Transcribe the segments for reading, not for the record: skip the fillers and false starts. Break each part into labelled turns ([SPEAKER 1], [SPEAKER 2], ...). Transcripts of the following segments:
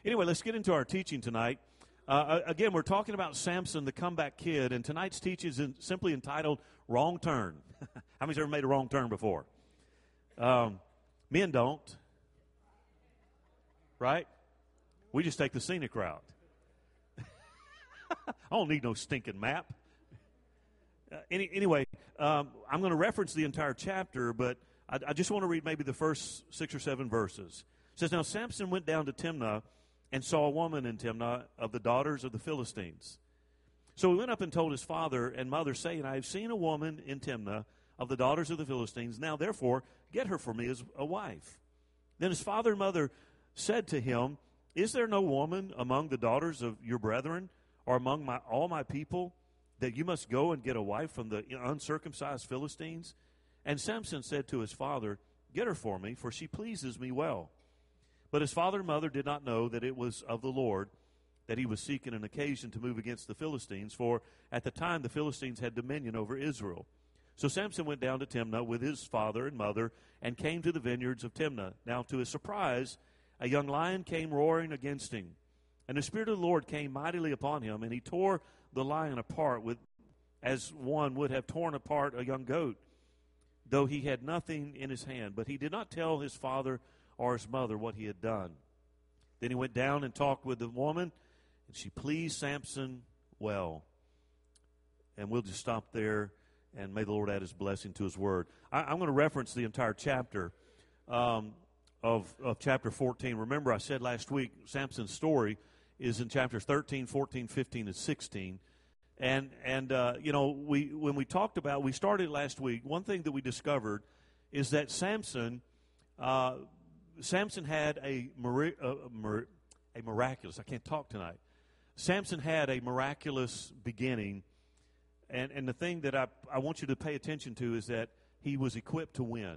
[SPEAKER 1] Anyway, let's get into our teaching tonight. Again, we're talking about Samson, the comeback kid, and tonight's teaching is simply entitled Wrong Turn. How many's ever made a wrong turn before? Men don't. Right? We just take the scenic route. I don't need no stinking map. Anyway, I'm going to reference the entire chapter, but I just want to read maybe the first 6 or 7 verses. It says, Now Samson went down to Timnah and saw a woman in Timnah of the daughters of the Philistines. So he went up and told his father and mother, saying, I have seen a woman in Timnah of the daughters of the Philistines. Now therefore, get her for me as a wife. Then his father and mother said to him, Is there no woman among the daughters of your brethren, or among all my people, that you must go and get a wife from the uncircumcised Philistines? And Samson said to his father, Get her for me, for she pleases me well. But his father and mother did not know that it was of the Lord that he was seeking an occasion to move against the Philistines, for at the time the Philistines had dominion over Israel. So Samson went down to Timnah with his father and mother and came to the vineyards of Timnah. Now to his surprise, a young lion came roaring against him. And the Spirit of the Lord came mightily upon him, and he tore the lion apart as one would have torn apart a young goat, though he had nothing in his hand. But he did not tell his father or his mother what he had done. Then he went down and talked with the woman, and she pleased Samson well. And we'll just stop there, and may the Lord add his blessing to his word. I'm going to reference the entire chapter of chapter 14. Remember, I said last week, Samson's story is in chapters 13, 14, 15, and 16. And when we talked about, we started last week, one thing that we discovered is that Samson had a miraculous, I can't talk tonight. Samson had a miraculous beginning, and the thing that I want you to pay attention to is that he was equipped to win.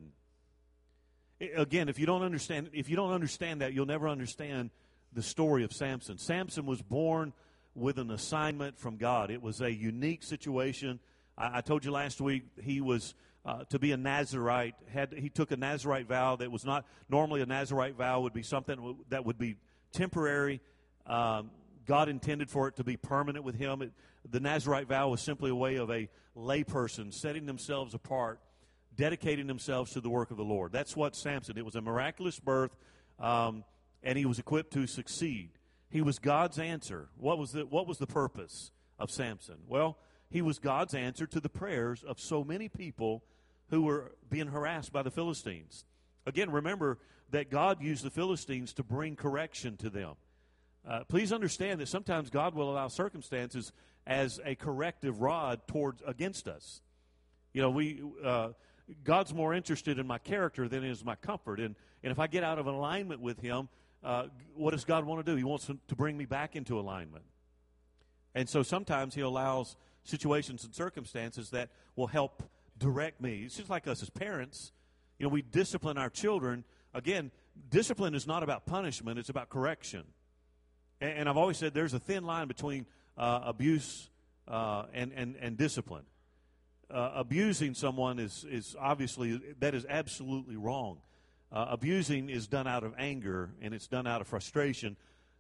[SPEAKER 1] Again, if you don't understand that, you'll never understand the story of Samson. Samson was born with an assignment from God. It was a unique situation. I told you last week he was to be a Nazirite. He took a Nazirite vow that was not normally a Nazirite vow. Would be something that would be temporary. God intended for it to be permanent with him. The Nazirite vow was simply a way of a layperson setting themselves apart, dedicating themselves to the work of the Lord. That's what Samson. It was a miraculous birth, and he was equipped to succeed. He was God's answer. What was the purpose of Samson? Well, he was God's answer to the prayers of so many people who were being harassed by the Philistines. Again, remember that God used the Philistines to bring correction to them. Please understand that sometimes God will allow circumstances as a corrective rod against us. You know, God's more interested in my character than is my comfort. And if I get out of alignment with him, what does God want to do? He wants to bring me back into alignment. And so sometimes he allows situations and circumstances that will help direct me. It's just like us as parents. You know, we discipline our children. Again, discipline is not about punishment. It's about correction. And I've always said there's a thin line between abuse and discipline. Abusing someone is obviously, that is absolutely wrong. Abusing is done out of anger, and it's done out of frustration.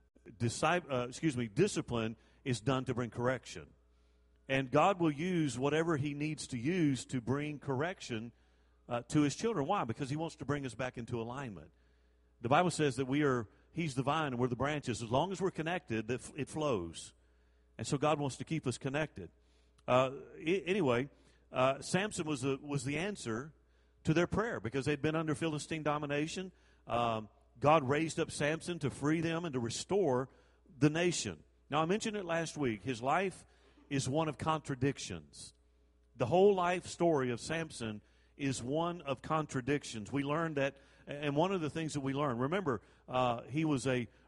[SPEAKER 1] Discipline is done to bring correction. And God will use whatever he needs to use to bring correction to his children. Why? Because he wants to bring us back into alignment. The Bible says that he's the vine and we're the branches. As long as we're connected, it flows. And so God wants to keep us connected. Anyway, Samson was the answer to their prayer because they'd been under Philistine domination. God raised up Samson to free them and to restore the nation. Now, I mentioned it last week. His life is one of contradictions. The whole life story of Samson is one of contradictions. We learned that, and one of the things that we learned, remember, he was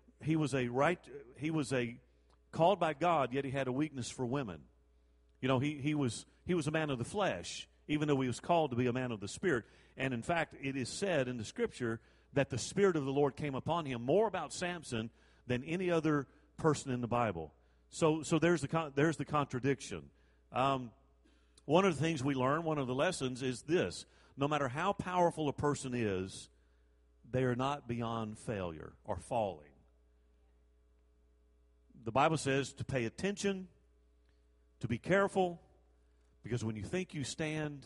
[SPEAKER 1] called by God, yet he had a weakness for women. You know, he was a man of the flesh, even though he was called to be a man of the Spirit. And in fact, it is said in the Scripture that the Spirit of the Lord came upon him more about Samson than any other person in the Bible. So there's the contradiction. One of the things we learn, one of the lessons is this: no matter how powerful a person is, they are not beyond failure or falling. the Bible says to pay attention, to be careful, because when you think you stand,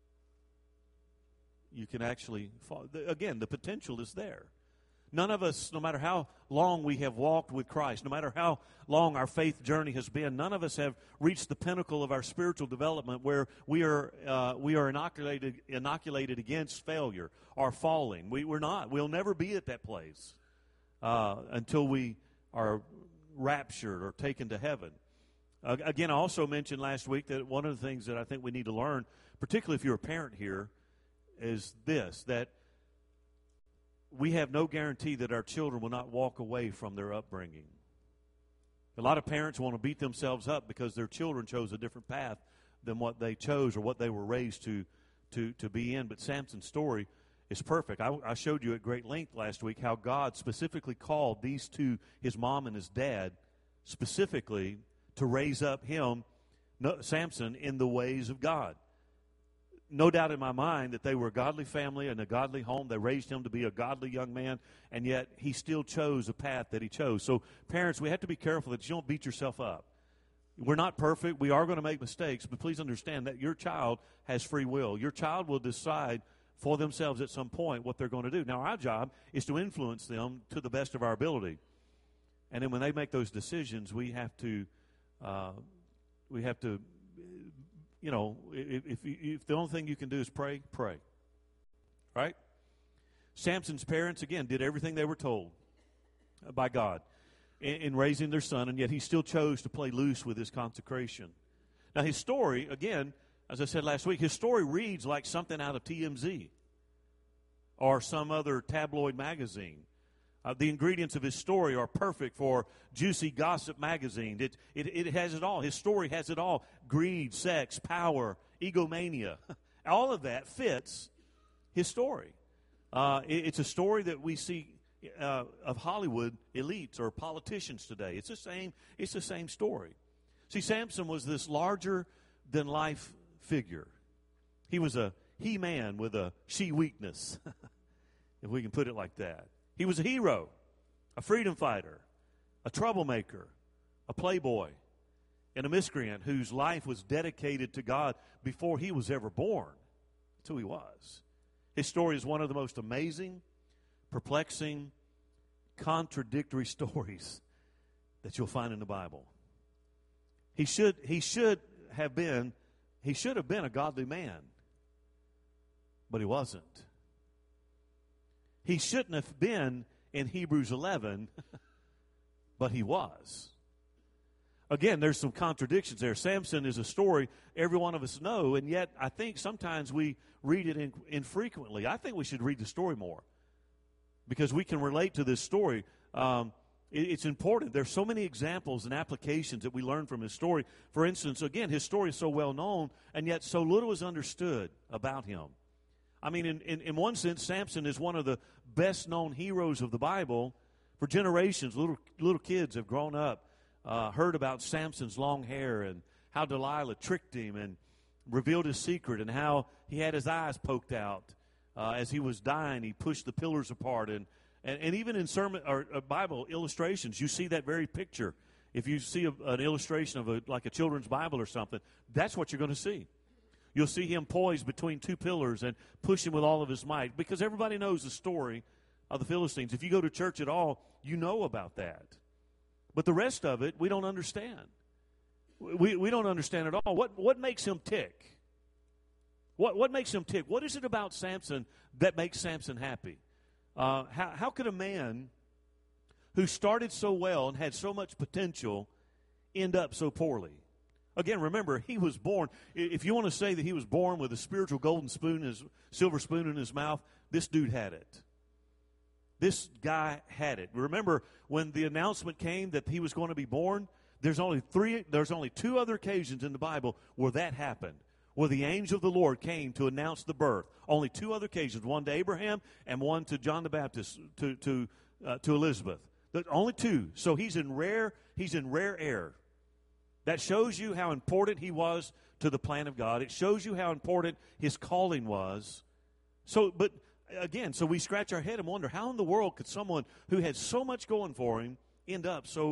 [SPEAKER 1] you can actually fall. Again, the potential is there. None of us, no matter how long we have walked with Christ, no matter how long our faith journey has been, none of us have reached the pinnacle of our spiritual development where we are inoculated against failure or falling. We're not. We'll never be at that place until we are raptured or taken to heaven. Again, I also mentioned last week that one of the things that I think we need to learn, particularly if you're a parent here, is this, that we have no guarantee that our children will not walk away from their upbringing. A lot of parents want to beat themselves up because their children chose a different path than what they chose or what they were raised to be in. But Samson's story is perfect. I showed you at great length last week how God specifically called these two, his mom and his dad, specifically to raise up him, Samson, in the ways of God. No doubt in my mind that they were a godly family and a godly home. They raised him to be a godly young man, and yet he still chose a path that he chose. So, parents, we have to be careful that you don't beat yourself up. We're not perfect. We are going to make mistakes, but please understand that your child has free will. Your child will decide for themselves at some point what they're going to do. Now, our job is to influence them to the best of our ability. And then when they make those decisions, we have to you know, if the only thing you can do is pray, pray. Right? Samson's parents, again, did everything they were told by God in raising their son, and yet he still chose to play loose with his consecration. Now, his story, again, as I said last week, his story reads like something out of TMZ or some other tabloid magazine. The ingredients of his story are perfect for juicy gossip magazine. It has it all. His story has it all. Greed, sex, power, egomania. All of that fits his story. It's a story that we see of Hollywood elites or politicians today. It's the same story. See, Samson was this larger-than-life figure. He was a he-man with a she-weakness, if we can put it like that. He was a hero, a freedom fighter, a troublemaker, a playboy, and a miscreant whose life was dedicated to God before he was ever born. That's who he was. His story is one of the most amazing, perplexing, contradictory stories that you'll find in the Bible. He should have been a godly man, but he wasn't. He shouldn't have been in Hebrews 11, but he was. Again, there's some contradictions there. Samson is a story every one of us know, and yet I think sometimes we read it infrequently. I think we should read the story more because we can relate to this story. It's important. There's so many examples and applications that we learn from his story. For instance, again, his story is so well known, and yet so little is understood about him. I mean, in one sense, Samson is one of the best-known heroes of the Bible. For generations, little kids have grown up, heard about Samson's long hair and how Delilah tricked him and revealed his secret and how he had his eyes poked out. As he was dying, he pushed the pillars apart. And even in sermon or Bible illustrations, you see that very picture. If you see an illustration of like a children's Bible or something, that's what you're going to see. You'll see him poised between two pillars and pushing with all of his might because everybody knows the story of the Philistines. If you go to church at all, you know about that. But the rest of it, we don't understand. We don't understand at all. What makes him tick? What makes him tick? What is it about Samson that makes Samson happy? How could a man who started so well and had so much potential end up so poorly? Again, remember, he was born. If you want to say that he was born with a spiritual golden spoon, his silver spoon in his mouth, this dude had it. This guy had it. Remember, when the announcement came that he was going to be born, there's only two other occasions in the Bible where that happened, where the angel of the Lord came to announce the birth. Only two other occasions, one to Abraham and one to John the Baptist, to Elizabeth. Only two. So he's in rare air. That shows you how important he was to the plan of God. It shows you how important his calling was. So we scratch our head and wonder, how in the world could someone who had so much going for him end up so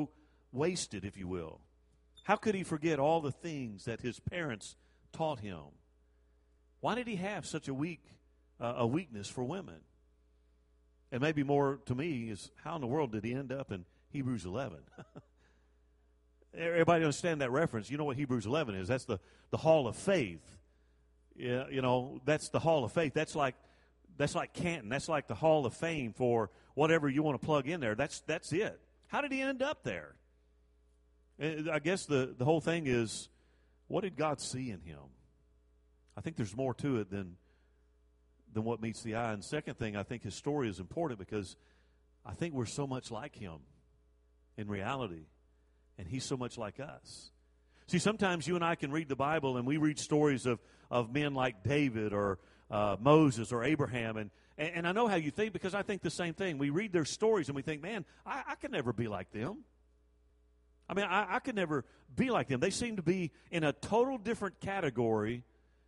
[SPEAKER 1] wasted, if you will? How could he forget all the things that his parents taught him? Why did he have such a weakness for women? And maybe more to me is, how in the world did he end up in Hebrews 11? Everybody understand that reference? You know what Hebrews 11 is? That's the hall of faith. Yeah, you know, that's the hall of faith. That's like Canton. That's like the hall of fame for whatever you want to plug in there. That's it. How did he end up there? I guess the whole thing is, what did God see in him? I think there's more to it than what meets the eye. And second thing, I think his story is important because I think we're so much like him in reality, and he's so much like us. See, sometimes you and I can read the Bible, and we read stories of men like David or Moses or Abraham, and I know how you think because I think the same thing. We read their stories, and we think, man, I could never be like them. I mean, I could never be like them. They seem to be in a total different category.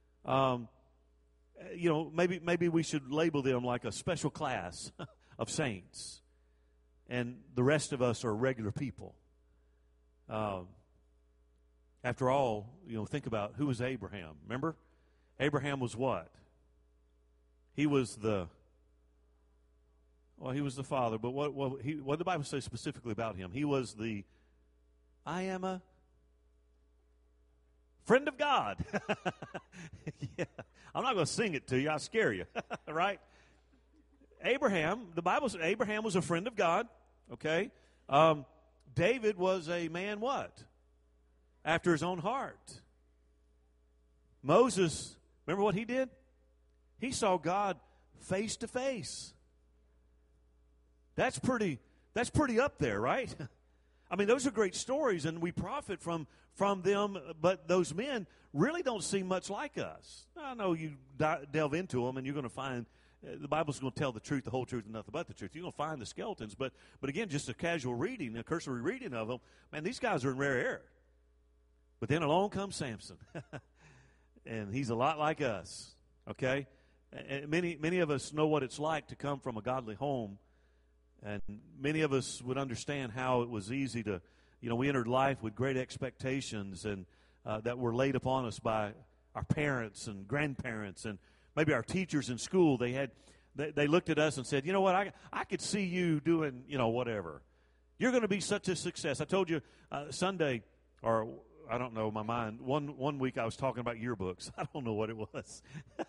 [SPEAKER 1] You know, maybe we should label them like a special class of saints, and the rest of us are regular people. After all, you know, think about who was Abraham. Remember, Abraham was what? He was the father. But what did the Bible say specifically about him? He was I am a friend of God. Yeah. I'm not going to sing it to you. I'll scare you, right? Abraham, the Bible says Abraham was a friend of God, okay? David was a man what? After his own heart. Moses, remember what he did? He saw God face to face. That's pretty up there, right? I mean, those are great stories, and we profit from them, but those men really don't seem much like us. I know you delve into them, and you're going to find the Bible's going to tell the truth, the whole truth, and nothing but the truth. You're going to find the skeletons, but again, just a casual reading, a cursory reading of them, man, these guys are in rare air. But then along comes Samson, and he's a lot like us, okay? And many of us know what it's like to come from a godly home, and many of us would understand how it was easy to, you know, we entered life with great expectations and that were laid upon us by our parents and grandparents and maybe our teachers in school. They looked at us and said, you know what, I could see you doing, you know, whatever. You're going to be such a success. I told you Sunday, or I don't know, my mind, one week I was talking about yearbooks. I don't know what it was.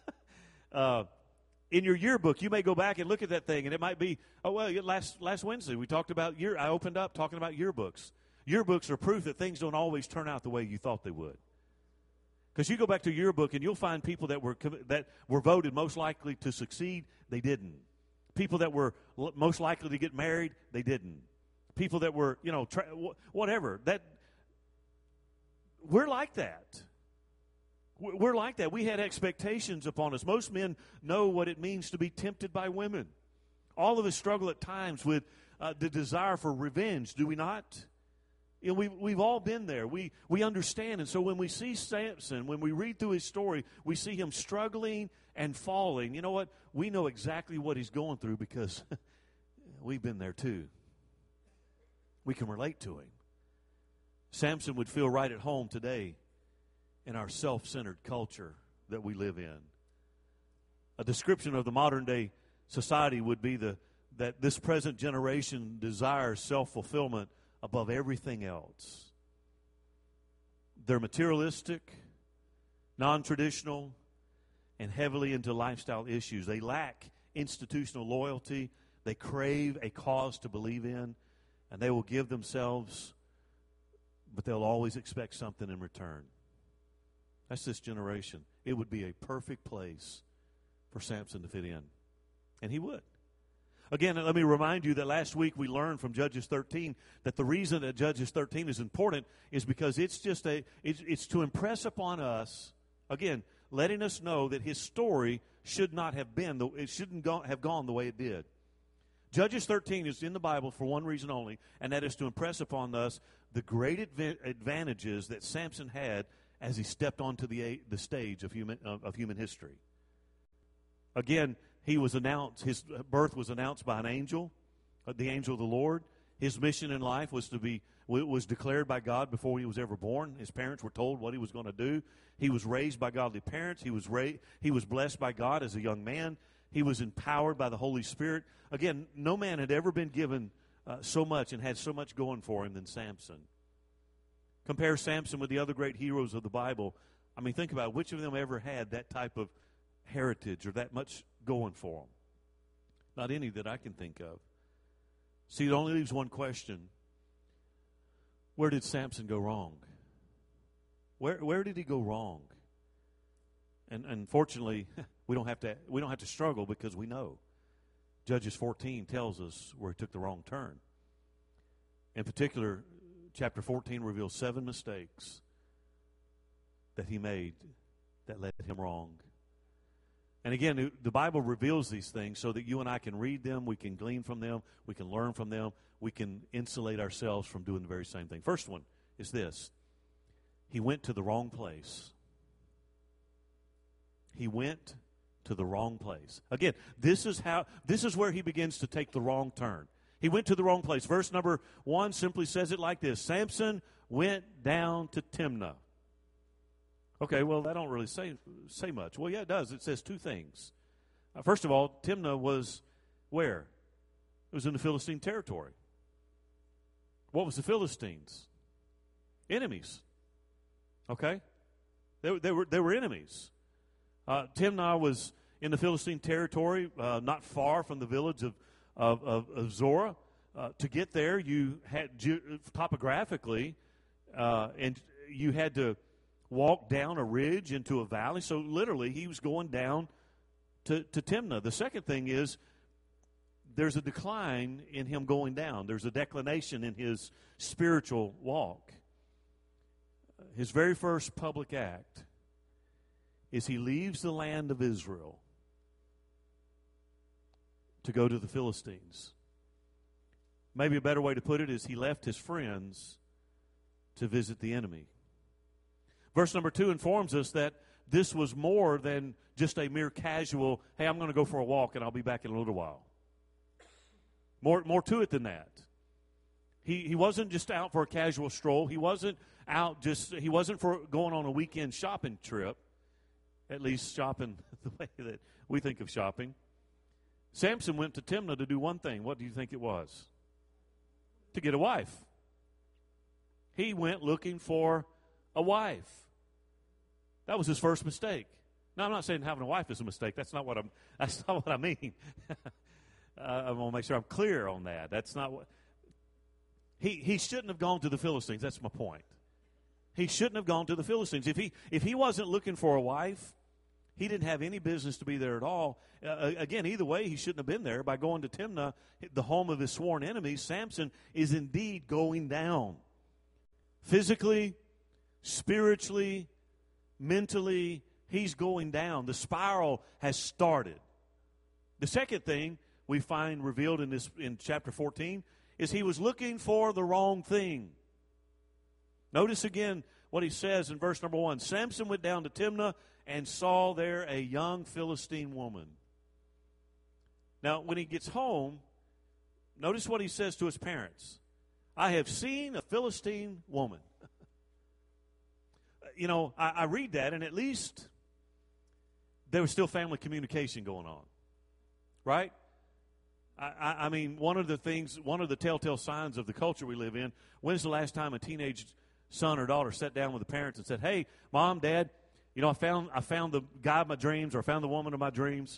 [SPEAKER 1] In your yearbook, you may go back and look at that thing, and it might be, last Wednesday we talked about I opened up talking about yearbooks. Yearbooks are proof that things don't always turn out the way you thought they would. Because you go back to your yearbook, and you'll find people that were voted most likely to succeed, they didn't. People that were most likely to get married, they didn't. People that were, you know, whatever. We're like that. We're like that. We had expectations upon us. Most men know what it means to be tempted by women. All of us struggle at times with the desire for revenge, do we not? You know, we've all been there. We understand. And so when we see Samson, when we read through his story, we see him struggling and falling. You know what? We know exactly what he's going through because we've been there too. We can relate to him. Samson would feel right at home today in our self-centered culture that we live in. A description of the modern-day society would be that this present generation desires self-fulfillment above everything else. They're materialistic, non-traditional, and heavily into lifestyle issues. They lack institutional loyalty. They crave a cause to believe in, and they will give themselves, but they'll always expect something in return. That's this generation. It would be a perfect place for Samson to fit in. And he would. Again, let me remind you that last week we learned from Judges 13 that the reason that Judges 13 is important is because it's to impress upon us, again, letting us know that his story should not have been, it shouldn't have gone the way it did. Judges 13 is in the Bible for one reason only, and that is to impress upon us the great advantages that Samson had as he stepped onto the stage of human history. Again, his birth was announced by an angel, the angel of the Lord. His mission in life was declared by God before he was ever born. His parents were told what he was going to do. He was raised by godly parents. He was blessed by God as a young man. He was empowered by the Holy Spirit. Again, no man had ever been given so much and had so much going for him than Samson. Compare Samson with the other great heroes of the Bible. I mean, think about it. Which of them ever had that type of heritage or that much going for them? Not any that I can think of. See, it only leaves one question. Where did Samson go wrong? Where did he go wrong? And unfortunately, we don't have to struggle because we know. Judges 14 tells us where he took the wrong turn. In particular, chapter 14 reveals 7 mistakes that he made that led him wrong. And again, the Bible reveals these things so that you and I can read them, we can glean from them, we can learn from them, we can insulate ourselves from doing the very same thing. First one is this. He went to the wrong place. He went to the wrong place. Again, this is where he begins to take the wrong turn. He went to the wrong place. Verse number 1 simply says it like this. Samson went down to Timnah. Okay, well, that don't really say much. Well, yeah, it does. It says 2 things. First of all, Timnah was where? It was in the Philistine territory. What was the Philistines? Enemies. Okay? They were enemies. Timnah was in the Philistine territory, not far from the village of Zorah. To get there, you had topographically, and you had to walk down a ridge into a valley. So literally, he was going down to Timnah. The second thing is there's a decline in him going down. There's a declination in his spiritual walk. His very first public act is he leaves the land of Israel to go to the Philistines. Maybe a better way to put it is he left his friends to visit the enemy. Verse number 2 informs us that this was more than just a mere casual, hey, I'm going to go for a walk and I'll be back in a little while. More to it than that. He wasn't just out for a casual stroll. He wasn't for going on a weekend shopping trip, at least shopping the way that we think of shopping. Samson went to Timnah to do one thing. What do you think it was? To get a wife. He went looking for a wife. That was his first mistake. Now, I'm not saying having a wife is a mistake. That's not what I mean. I want to make sure I'm clear on that. That's not what he shouldn't have gone to the Philistines. That's my point. He shouldn't have gone to the Philistines. If he wasn't looking for a wife, he didn't have any business to be there at all. Again, either way, he shouldn't have been there. By going to Timnah, the home of his sworn enemies, Samson is indeed going down. Physically, spiritually, mentally, he's going down. The spiral has started. The second thing we find revealed in chapter 14 is he was looking for the wrong thing. Notice again what he says in verse number 1. Samson went down to Timnah and saw there a young Philistine woman. Now, when he gets home, notice what he says to his parents. I have seen a Philistine woman. You know, I read that, and at least there was still family communication going on. Right? I mean, one of the telltale signs of the culture we live in, when's the last time a teenage son or daughter sat down with the parents and said, hey, Mom, Dad, you know, I found the guy of my dreams, or I found the woman of my dreams.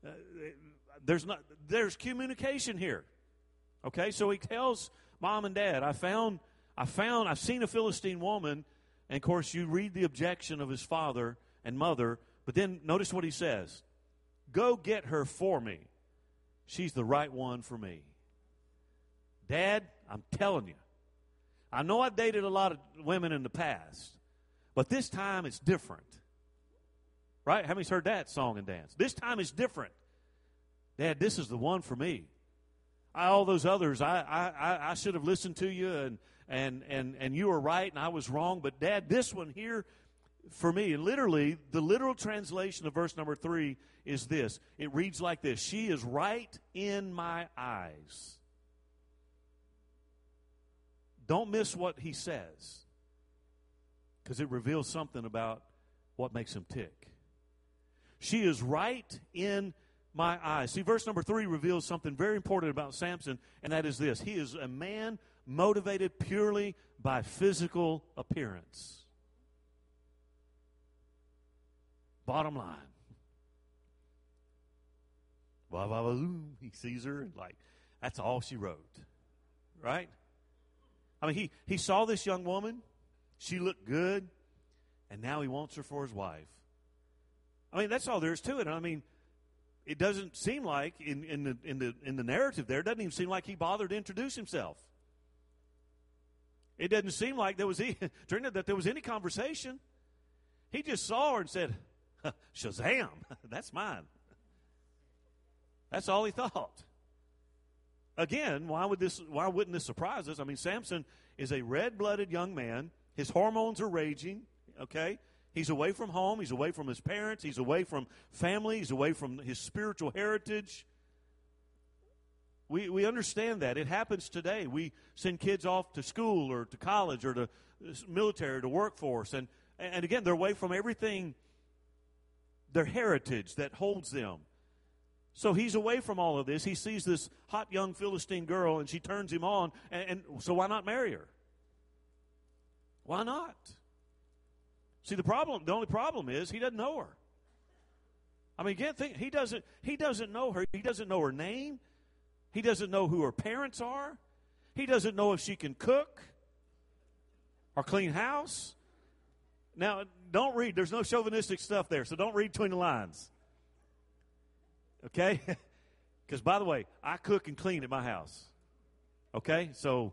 [SPEAKER 1] There's communication here. Okay, so he tells Mom and Dad, I've seen a Philistine woman, and of course you read the objection of his father and mother, but then notice what he says. Go get her for me. She's the right one for me. Dad, I'm telling you, I know I've dated a lot of women in the past, but this time it's different. Right? How many's heard that song and dance? This time it's different. Dad, this is the one for me. All those others, I should have listened to you, and you were right and I was wrong, but Dad, this one here for me, and literally, the literal translation of verse number 3 is this. It reads like this. She is right in my eyes. don't miss what he says, because it reveals something about what makes him tick. She is right in my eyes. See, verse number 3 reveals something very important about Samson, and that is this. He is a man motivated purely by physical appearance. Bottom line. Blah, blah, blah, he sees her, and like, that's all she wrote. Right? I mean, he saw this young woman. She looked good, and now he wants her for his wife. I mean, that's all there is to it. I mean, it doesn't seem like in the narrative there, it doesn't even seem like he bothered to introduce himself. It doesn't seem like there was that there was any conversation. He just saw her and said, "Shazam, that's mine." That's all he thought. Again, why wouldn't this surprise us? I mean, Samson is a red-blooded young man. His hormones are raging, okay? He's away from home. He's away from his parents. He's away from family. He's away from his spiritual heritage. We understand that. It happens today. We send kids off to school or to college or to military or to workforce. And again, they're away from everything, their heritage that holds them. So he's away from all of this. He sees this hot young Philistine girl, and she turns him on. And so why not marry her? Why not? See, the only problem is he doesn't know her. I mean, again, he doesn't know her. He doesn't know her name. He doesn't know who her parents are. He doesn't know if she can cook or clean house. Now, don't read. There's no chauvinistic stuff there, so don't read between the lines. Okay? Because, by the way, I cook and clean at my house. Okay? So,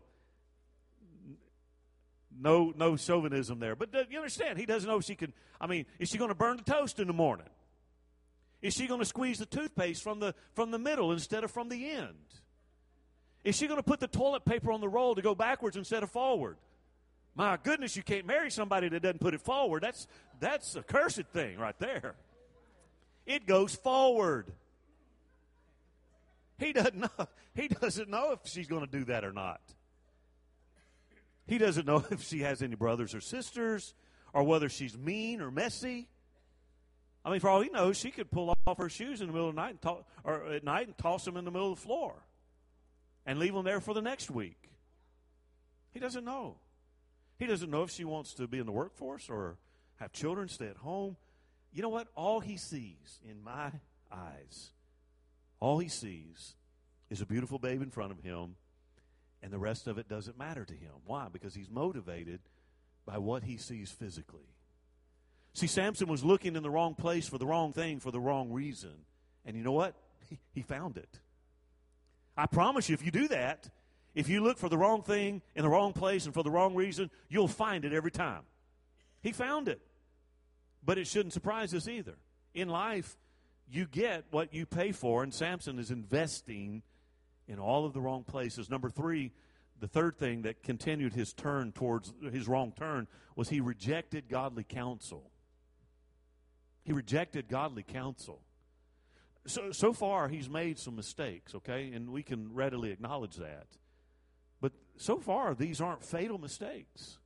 [SPEAKER 1] no chauvinism there. But you understand, he doesn't know if she can. I mean, is she going to burn the toast in the morning? Is she going to squeeze the toothpaste from the middle instead of from the end? Is she going to put the toilet paper on the roll to go backwards instead of forward? My goodness, you can't marry somebody that doesn't put it forward. That's a cursed thing right there. It goes forward. He doesn't know. He doesn't know if she's going to do that or not. He doesn't know if she has any brothers or sisters, or whether she's mean or messy. I mean, for all he knows, she could pull off her shoes in the middle of the night or at night and toss them in the middle of the floor and leave them there for the next week. He doesn't know. He doesn't know if she wants to be in the workforce or have children, stay at home. You know what? All he sees in my eyes, all he sees is a beautiful babe in front of him, and the rest of it doesn't matter to him. Why? Because he's motivated by what he sees physically. See, Samson was looking in the wrong place for the wrong thing for the wrong reason. And you know what? He found it. I promise you, if you do that, if you look for the wrong thing in the wrong place and for the wrong reason, you'll find it every time. He found it. But it shouldn't surprise us either. In life, you get what you pay for, and Samson is investing in all of the wrong places. Number 3, the third thing that continued his turn towards his wrong turn was he rejected godly counsel. He rejected godly counsel. So far, he's made some mistakes, okay? And we can readily acknowledge that. But so far, these aren't fatal mistakes.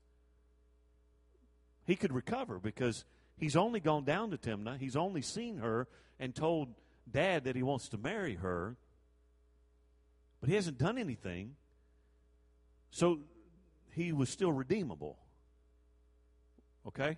[SPEAKER 1] He could recover because he's only gone down to Timnah. He's only seen her and told Dad that he wants to marry her. But he hasn't done anything. So he was still redeemable. Okay?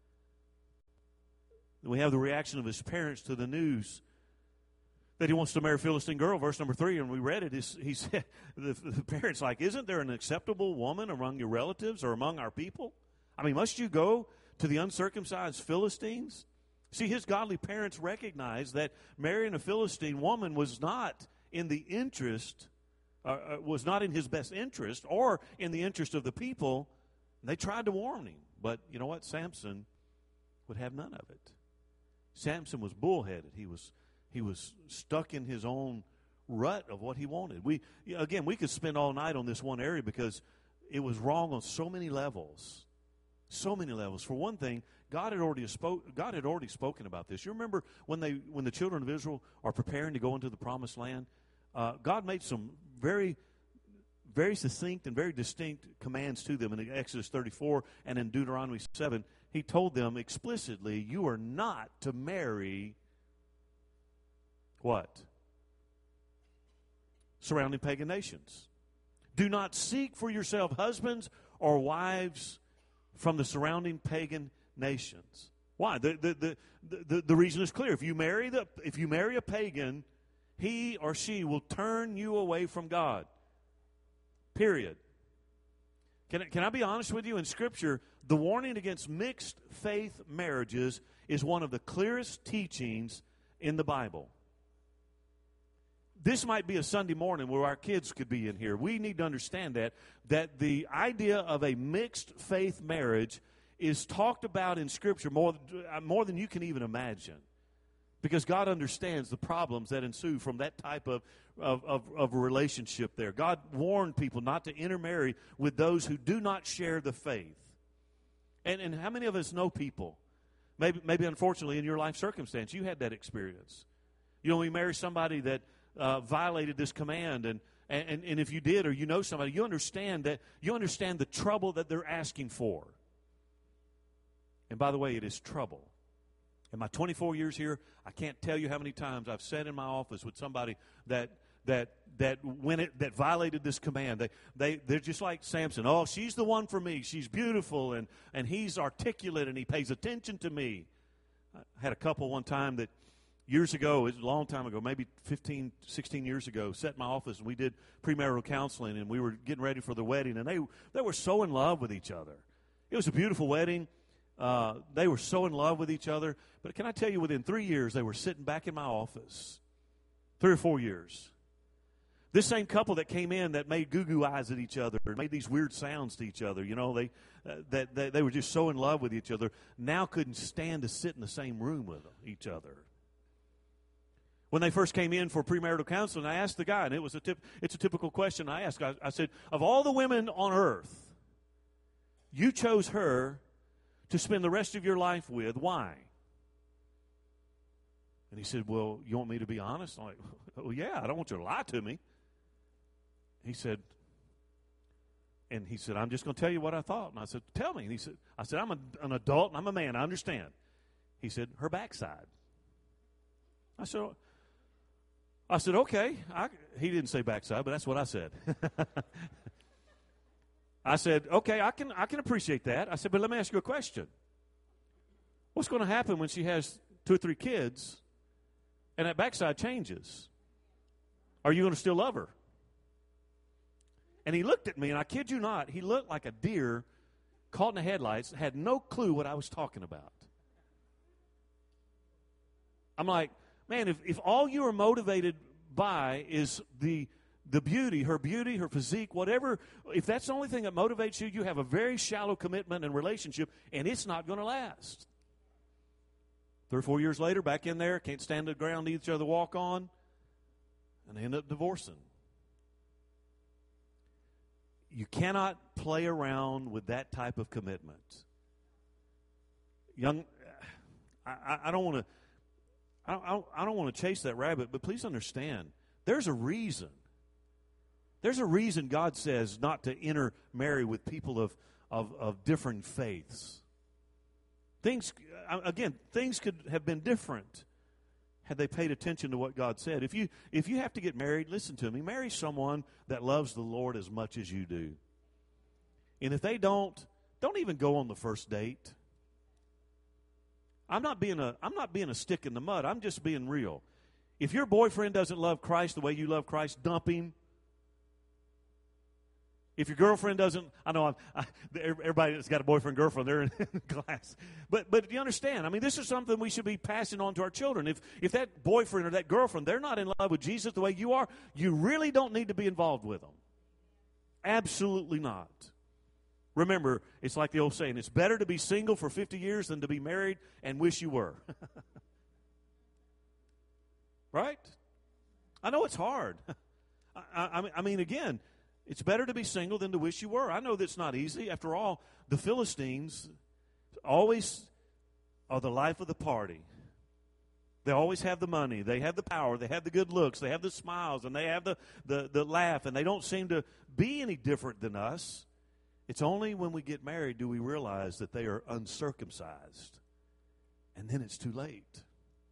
[SPEAKER 1] We have the reaction of his parents to the news that he wants to marry a Philistine girl. Verse number 3, and we read it. He said, the parents like, isn't there an acceptable woman among your relatives or among our people? I mean, must you go to the uncircumcised Philistines? See, his godly parents recognized that marrying a Philistine woman was not in the interest, was not in his best interest or in the interest of the people. They tried to warn him. But you know what? Samson would have none of it. Samson was bullheaded. He was stuck in his own rut of what he wanted. We could spend all night on this one area because it was wrong on so many levels. So many levels. For one thing, God had already spoken about this. You remember when the children of Israel are preparing to go into the promised land? God made some very, very succinct and very distinct commands to them in Exodus 34 and in Deuteronomy 7. He told them explicitly, you are not to marry what? Surrounding pagan nations. Do not seek for yourself husbands or wives from the surrounding pagan nations. Why? The reason is clear. If you marry a pagan, he or she will turn you away from God. Period. Can I be honest with you? In Scripture, the warning against mixed faith marriages is one of the clearest teachings in the Bible. This might be a Sunday morning where our kids could be in here. We need to understand that the idea of a mixed faith marriage is talked about in Scripture more than you can even imagine. Because God understands the problems that ensue from that type of relationship there. God warned people not to intermarry with those who do not share the faith. And how many of us know people, maybe unfortunately in your life circumstance, you had that experience. You know, when you marry somebody that violated this command, and if you did, or you know somebody, you understand the trouble that they're asking for. And by the way, it is trouble. In my 24 years here, I can't tell you how many times I've sat in my office with somebody that violated this command. They're just like Samson. Oh, she's the one for me. She's beautiful, and he's articulate, and he pays attention to me. I had a couple one time that years ago, it was a long time ago, maybe 15, 16 years ago, sat in my office, and we did premarital counseling, and we were getting ready for the wedding, and they were so in love with each other. It was a beautiful wedding. They were so in love with each other. But can I tell you, within 3 years, they were sitting back in my office. 3 or 4 years. This same couple that came in that made goo-goo eyes at each other, made these weird sounds to each other, you know, they were just so in love with each other, now couldn't stand to sit in the same room with each other. When they first came in for premarital counseling, I asked the guy, and it's a typical question I asked. I said, of all the women on earth, you chose her to spend the rest of your life with. Why? And he said, well, you want me to be honest? I'm like, oh, yeah, I don't want you to lie to me. He said, I'm just going to tell you what I thought. And I said, tell me. And I said, I'm an adult and I'm a man. I understand. He said, her backside. I said, okay. He didn't say backside, but that's what I said. I said, okay, I can appreciate that. I said, but let me ask you a question. What's going to happen when she has 2 or 3 kids and that backside changes? Are you going to still love her? And he looked at me, and I kid you not, he looked like a deer caught in the headlights, had no clue what I was talking about. I'm like, man, if all you are motivated by is the beauty, her physique, whatever, if that's the only thing that motivates you, you have a very shallow commitment and relationship, and it's not going to last. 3 or 4 years later, back in there, can't stand the ground each other walk on, and they end up divorcing. You cannot play around with that type of commitment. I don't want to chase that rabbit, but please understand, there's a reason. There's a reason God says not to intermarry with people of different faiths. Things could have been different had they paid attention to what God said. If you have to get married, listen to me, marry someone that loves the Lord as much as you do. And if they don't even go on the first date. I'm not being a stick in the mud. I'm just being real. If your boyfriend doesn't love Christ the way you love Christ, dump him. If your girlfriend doesn't, I know everybody that's got a boyfriend, girlfriend, they're in class. But you understand, I mean, this is something we should be passing on to our children. If that boyfriend or that girlfriend, they're not in love with Jesus the way you are, you really don't need to be involved with them. Absolutely not. Remember, it's like the old saying, it's better to be single for 50 years than to be married and wish you were. Right? I know it's hard. I mean, again, it's better to be single than to wish you were. I know that's not easy. After all, the Philistines always are the life of the party. They always have the money. They have the power. They have the good looks. They have the smiles. And they have the laugh. And they don't seem to be any different than us. It's only when we get married do we realize that they are uncircumcised. And then it's too late.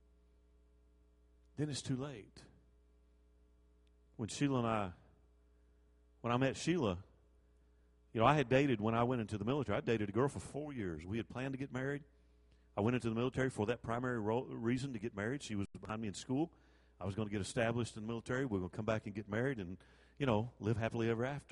[SPEAKER 1] Then it's too late. When I met Sheila, I had dated when I went into the military. I dated a girl for 4 years. We had planned to get married. I went into the military for that primary reason, to get married. She was behind me in school. I was going to get established in the military. We were going to come back and get married and, live happily ever after.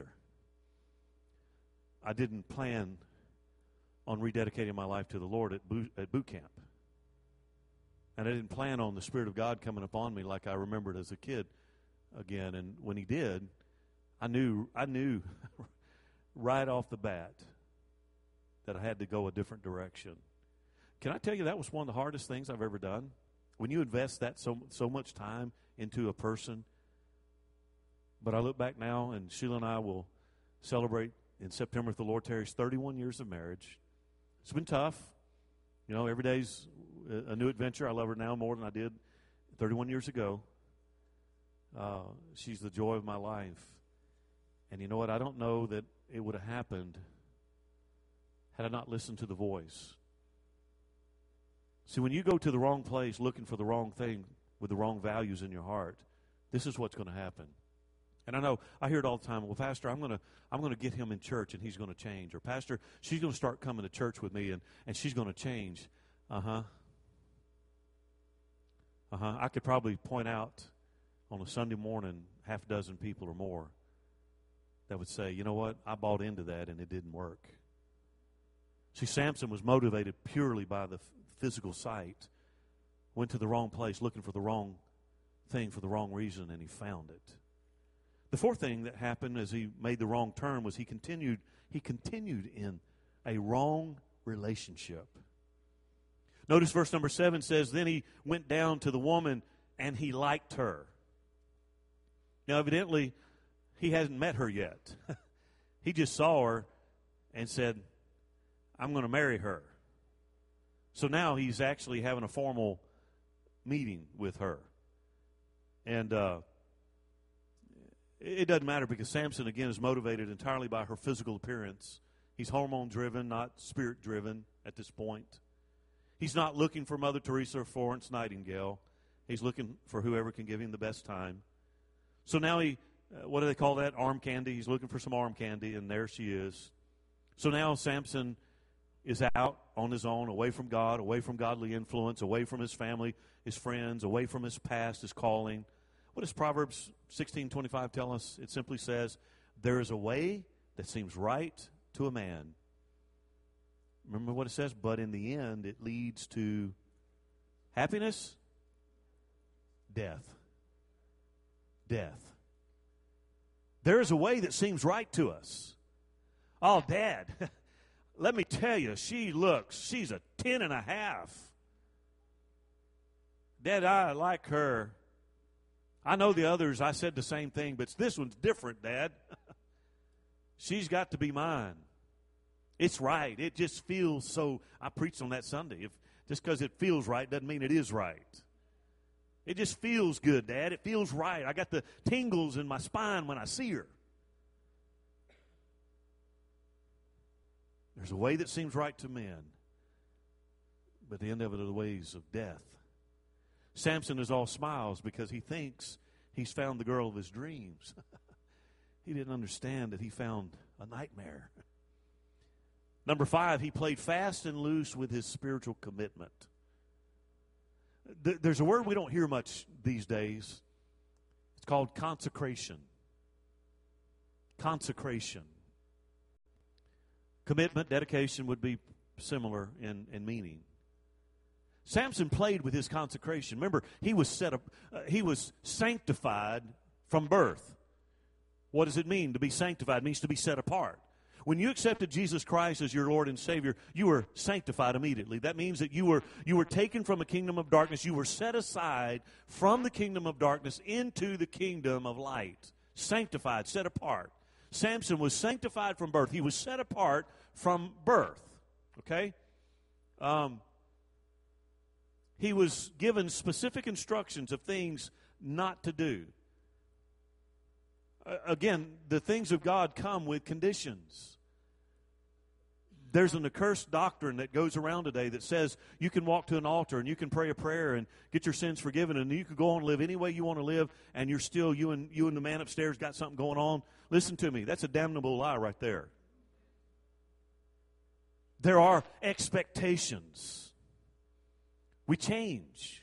[SPEAKER 1] I didn't plan on rededicating my life to the Lord at boot camp. And I didn't plan on the Spirit of God coming upon me like I remembered as a kid again. And when He did, I knew right off the bat that I had to go a different direction. Can I tell you, that was one of the hardest things I've ever done? When you invest that so much time into a person. But I look back now, and Sheila and I will celebrate in September, if the Lord tarries, 31 years of marriage. It's been tough. Every day's a new adventure. I love her now more than I did 31 years ago. She's the joy of my life. And you know what? I don't know that it would have happened had I not listened to the voice. See, when you go to the wrong place looking for the wrong thing with the wrong values in your heart, this is what's going to happen. And I know, I hear it all the time. Well, Pastor, I'm going to get him in church and he's going to change. Or, Pastor, she's going to start coming to church with me and she's going to change. I could probably point out on a Sunday morning half a dozen people or more that would say, you know what, I bought into that and it didn't work. See, Samson was motivated purely by the physical sight, went to the wrong place looking for the wrong thing for the wrong reason, and he found it. The fourth thing that happened as he made the wrong turn was he continued in a wrong relationship. Notice verse number 7 says, then he went down to the woman and he liked her. Now, evidently, he hasn't met her yet. He just saw her and said, I'm going to marry her. So now he's actually having a formal meeting with her. And it doesn't matter because Samson, again, is motivated entirely by her physical appearance. He's hormone-driven, not spirit-driven at this point. He's not looking for Mother Teresa or Florence Nightingale. He's looking for whoever can give him the best time. So now what do they call that? Arm candy. He's looking for some arm candy, and there she is. So now Samson is out on his own, away from God, away from godly influence, away from his family, his friends, away from his past, his calling. What does Proverbs 16:25 tell us? It simply says, there is a way that seems right to a man. Remember what it says? But in the end, it leads to happiness, death. Death. There is a way that seems right to us. Oh, Dad, let me tell you, she's a 10.5. Dad, I like her. I know the others, I said the same thing, but this one's different, Dad. She's got to be mine. It's right. It just feels so. I preached on that Sunday. Just because it feels right doesn't mean it is right. It just feels good, Dad. It feels right. I got the tingles in my spine when I see her. There's a way that seems right to men, but the end of it are the ways of death. Samson is all smiles because he thinks he's found the girl of his dreams. He didn't understand that he found a nightmare. Number 5, he played fast and loose with his spiritual commitment. There's a word we don't hear much these days. It's called consecration. Consecration. Commitment, dedication would be similar in meaning. Samson played with his consecration. Remember, he was sanctified from birth. What does it mean to be sanctified? It means to be set apart. When you accepted Jesus Christ as your Lord and Savior, you were sanctified immediately. That means that you were taken from a kingdom of darkness. You were set aside from the kingdom of darkness into the kingdom of light. Sanctified, set apart. Samson was sanctified from birth. He was set apart from birth. Okay? He was given specific instructions of things not to do. Again, the things of God come with conditions. There's an accursed doctrine that goes around today that says you can walk to an altar and you can pray a prayer and get your sins forgiven, and you can go on and live any way you want to live, and you're still, you and the man upstairs got something going on. Listen to me. That's a damnable lie right there. There are expectations. We change.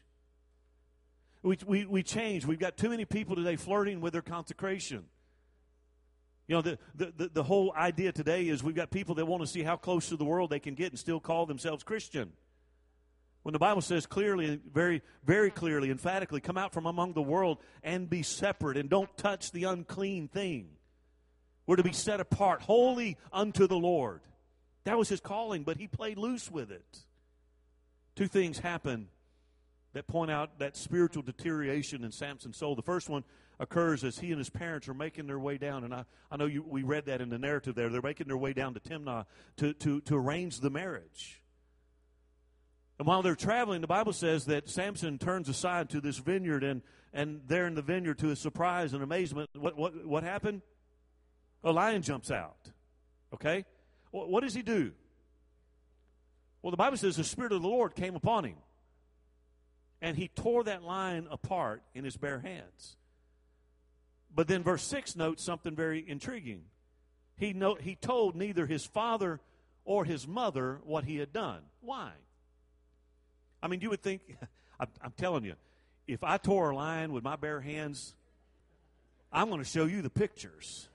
[SPEAKER 1] We change. We've got too many people today flirting with their consecration. You know, the whole idea today is we've got people that want to see how close to the world they can get and still call themselves Christian. When the Bible says clearly, very, very clearly, emphatically, come out from among the world and be separate and don't touch the unclean thing. We're to be set apart, holy unto the Lord. That was his calling, but he played loose with it. Two things happen that point out that spiritual deterioration in Samson's soul. The first one occurs as he and his parents are making their way down, and I know we read that in the narrative there. They're making their way down to Timnah to arrange the marriage. And while they're traveling, the Bible says that Samson turns aside to this vineyard, and there in the vineyard, to his surprise and amazement, what happened? A lion jumps out. Okay? What does he do? Well, the Bible says the Spirit of the Lord came upon him, and he tore that lion apart in his bare hands. But then verse 6 notes something very intriguing. He told neither his father or his mother what he had done. Why? I mean, you would think, I'm telling you, if I tore a lion with my bare hands, I'm going to show you the pictures.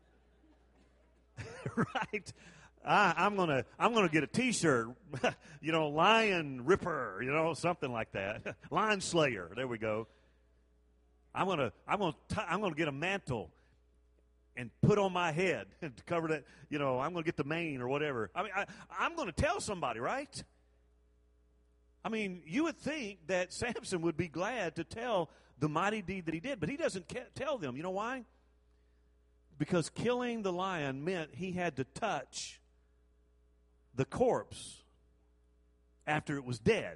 [SPEAKER 1] Right? I'm gonna get a T-shirt, Lion Ripper, something like that. Lion Slayer. There we go. I'm gonna get a mantle and put on my head to cover that. I'm gonna get the mane or whatever. I mean, I'm gonna tell somebody, right? I mean, you would think that Samson would be glad to tell the mighty deed that he did, but he doesn't tell them. You know why? Because killing the lion meant he had to touch the corpse after it was dead.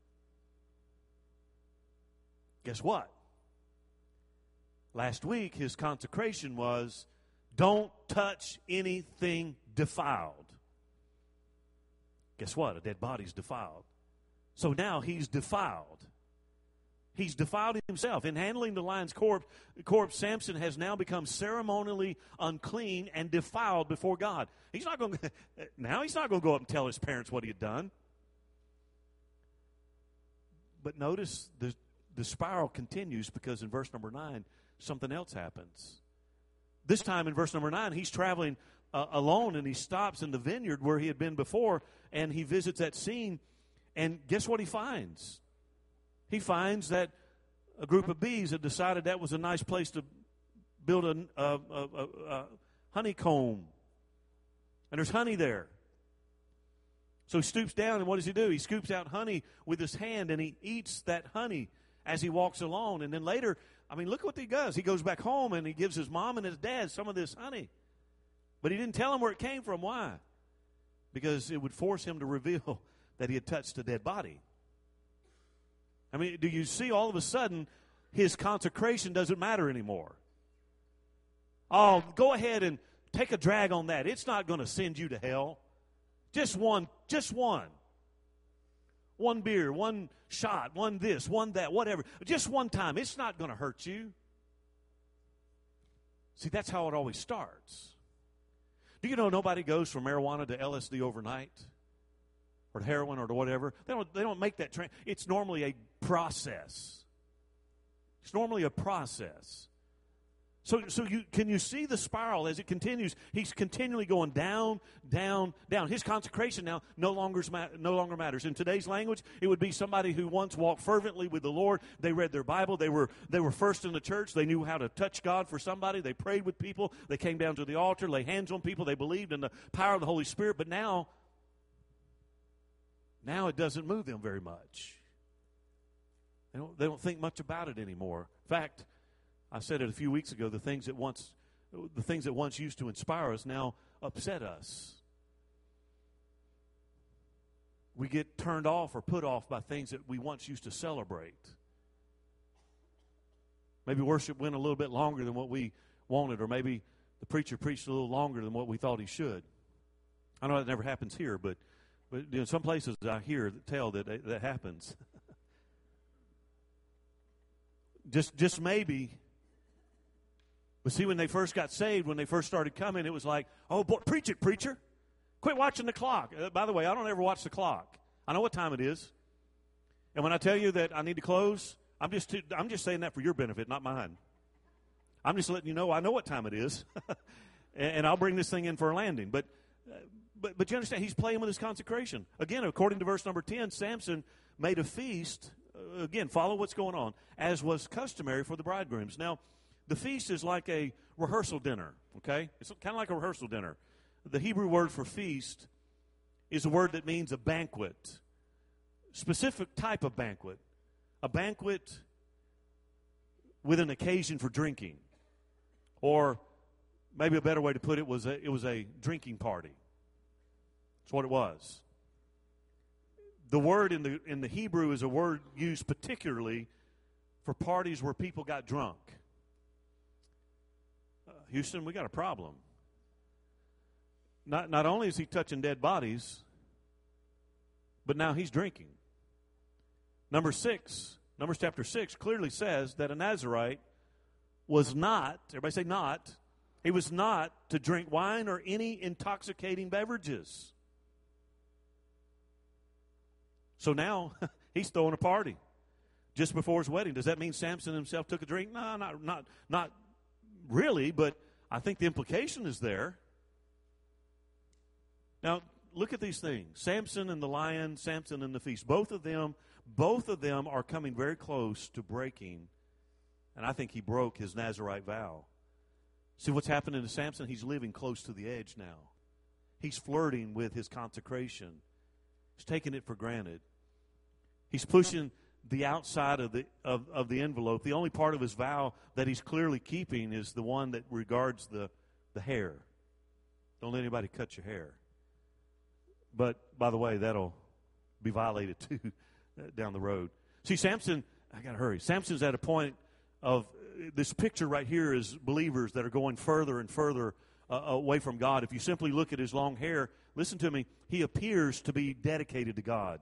[SPEAKER 1] Guess what? Last week, his consecration was, don't touch anything defiled. Guess what? A dead body's defiled. So now he's defiled. He's defiled himself. In handling the lion's corpse, Samson has now become ceremonially unclean and defiled before God. He's not going to go up and tell his parents what he had done. But notice the spiral continues, because in verse number 9, something else happens. This time in verse number 9, he's traveling alone, and he stops in the vineyard where he had been before, and he visits that scene, and guess what he finds? He finds that a group of bees had decided that was a nice place to build a honeycomb. And there's honey there. So he stoops down, and what does he do? He scoops out honey with his hand, and he eats that honey as he walks along. And then later, look what he does. He goes back home, and he gives his mom and his dad some of this honey. But he didn't tell them where it came from. Why? Because it would force him to reveal that he had touched a dead body. Do you see all of a sudden his consecration doesn't matter anymore? Oh, go ahead and take a drag on that. It's not going to send you to hell. Just one. One beer, one shot, one this, one that, whatever. Just one time. It's not going to hurt you. See, that's how it always starts. Do you know nobody goes from marijuana to LSD overnight? Or heroin or whatever. They don't make that train. It's normally a process. It's normally a process. So can you see the spiral as it continues? He's continually going down, down, down. His consecration now no longer matters. In today's language, it would be somebody who once walked fervently with the Lord. They read their Bible. They were first in the church. They knew how to touch God for somebody. They prayed with people. They came down to the altar, lay hands on people. They believed in the power of the Holy Spirit. But now it doesn't move them very much. They don't think much about it anymore. In fact, I said it a few weeks ago, the things that once used to inspire us now upset us. we get turned off or put off by things that we once used to celebrate. Maybe worship went a little bit longer than what we wanted, or maybe the preacher preached a little longer than what we thought he should. I know that never happens here, but some places I hear tell that happens. just maybe. But see, when they first got saved, when they first started coming, it was like, oh, boy, preach it, preacher. Quit watching the clock. By the way, I don't ever watch the clock. I know what time it is. And when I tell you that I need to close, I'm just saying that for your benefit, not mine. I'm just letting you know I know what time it is, and I'll bring this thing in for a landing. But you understand, he's playing with his consecration. Again, according to verse number 10, Samson made a feast. Again, follow what's going on, as was customary for the bridegrooms. Now, the feast is like a rehearsal dinner, okay? It's kind of like a rehearsal dinner. The Hebrew word for feast is a word that means a banquet, specific type of banquet, a banquet with an occasion for drinking, or maybe a better way to put it was it was a drinking party. That's what it was. The word in the Hebrew is a word used particularly for parties where people got drunk. Houston, we got a problem. Not only is he touching dead bodies, but now he's drinking. Numbers chapter 6 clearly says that a Nazirite was not, everybody say not, he was not to drink wine or any intoxicating beverages. So now he's throwing a party just before his wedding. Does that mean Samson himself took a drink? No, not really, but I think the implication is there. Now, look at these things. Samson and the lion, Samson and the feast. Both of them are coming very close to breaking, and I think he broke his Nazirite vow. See what's happening to Samson? He's living close to the edge now. He's flirting with his consecration. He's taking it for granted. He's pushing the outside of the envelope. The only part of his vow that he's clearly keeping is the one that regards the hair. Don't let anybody cut your hair. But, by the way, that'll be violated, too, down the road. See, Samson, I got to hurry. Samson's at a point of, this picture right here is believers that are going further and further away from God. If you simply look at his long hair, listen to me, he appears to be dedicated to God.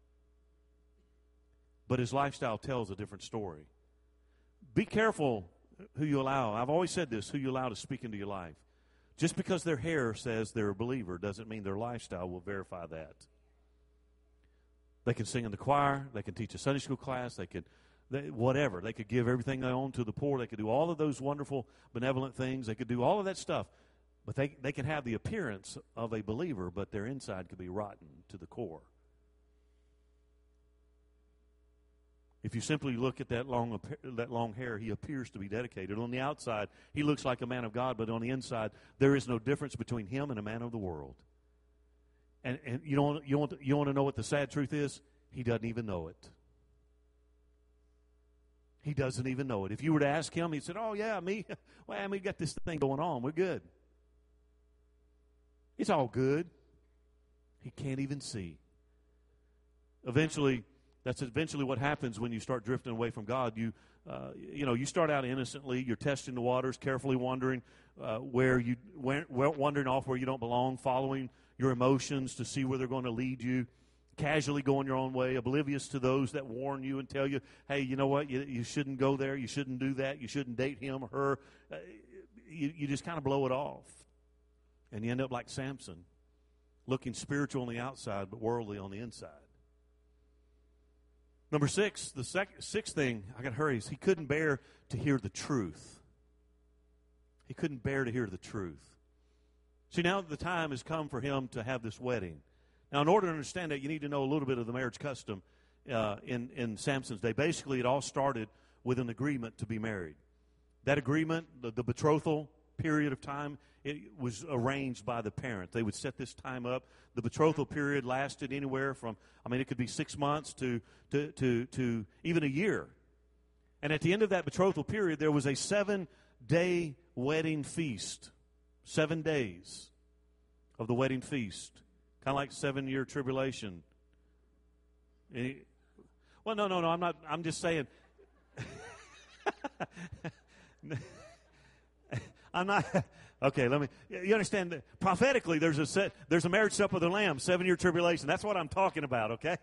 [SPEAKER 1] But his lifestyle tells a different story. Be careful who you allow. I've always said this, who you allow to speak into your life. Just because their hair says they're a believer doesn't mean their lifestyle will verify that. They can sing in the choir. They can teach a Sunday school class. Whatever. They could give everything they own to the poor. They could do all of those wonderful, benevolent things. They could do all of that stuff. But they can have the appearance of a believer, but their inside could be rotten to the core. If you simply look at that long hair, he appears to be dedicated. On the outside, he looks like a man of God, but on the inside, there is no difference between him and a man of the world. And you want to know what the sad truth is? He doesn't even know it. He doesn't even know it. If you were to ask him, he said, "Oh yeah, me. Well, we got this thing going on. We're good. It's all good." He can't even see. That's eventually what happens when you start drifting away from God. You start out innocently. You're testing the waters, carefully wandering wandering off where you don't belong, following your emotions to see where they're going to lead you, casually going your own way, oblivious to those that warn you and tell you, hey, you know what, you shouldn't go there, you shouldn't do that, you shouldn't date him or her. You just kind of blow it off. And you end up like Samson, looking spiritual on the outside but worldly on the inside. Number 6, the sixth thing, I got to hurry, is he couldn't bear to hear the truth. He couldn't bear to hear the truth. See, now the time has come for him to have this wedding. Now, in order to understand that, you need to know a little bit of the marriage custom in Samson's day. Basically, it all started with an agreement to be married. That agreement, the betrothal period of time, it was arranged by the parent. They would set this time up. The betrothal period lasted anywhere from, it could be 6 months to even a year. And at the end of that betrothal period, there was a 7-day wedding feast. 7 days of the wedding feast. Kind of like 7-year tribulation Well, no. I'm not. I'm just saying. I'm not. Okay, let me. You understand that prophetically, there's a marriage supper of the Lamb, 7-year tribulation. That's what I'm talking about. Okay.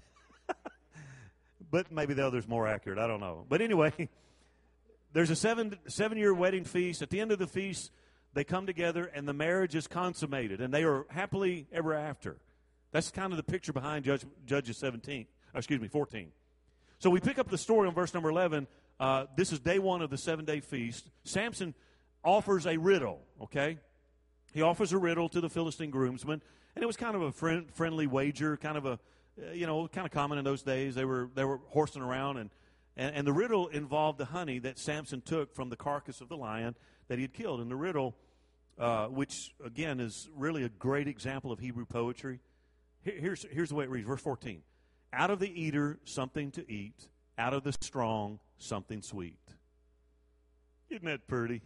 [SPEAKER 1] But maybe the other's more accurate. I don't know. But anyway, there's a 7-year wedding feast. At the end of the feast, they come together and the marriage is consummated, and they are happily ever after. That's kind of the picture behind Judges 14. So we pick up the story on verse number 11. This is day 1 of the 7-day feast. Samson offers a riddle, okay? He offers a riddle to the Philistine groomsmen, and it was kind of a friendly wager, kind of common in those days. They were horsing around, and the riddle involved the honey that Samson took from the carcass of the lion that he had killed. And the riddle, which, again, is really a great example of Hebrew poetry, here's the way it reads, verse 14. Out of the eater, something to eat. Out of the strong, something sweet. Isn't that pretty?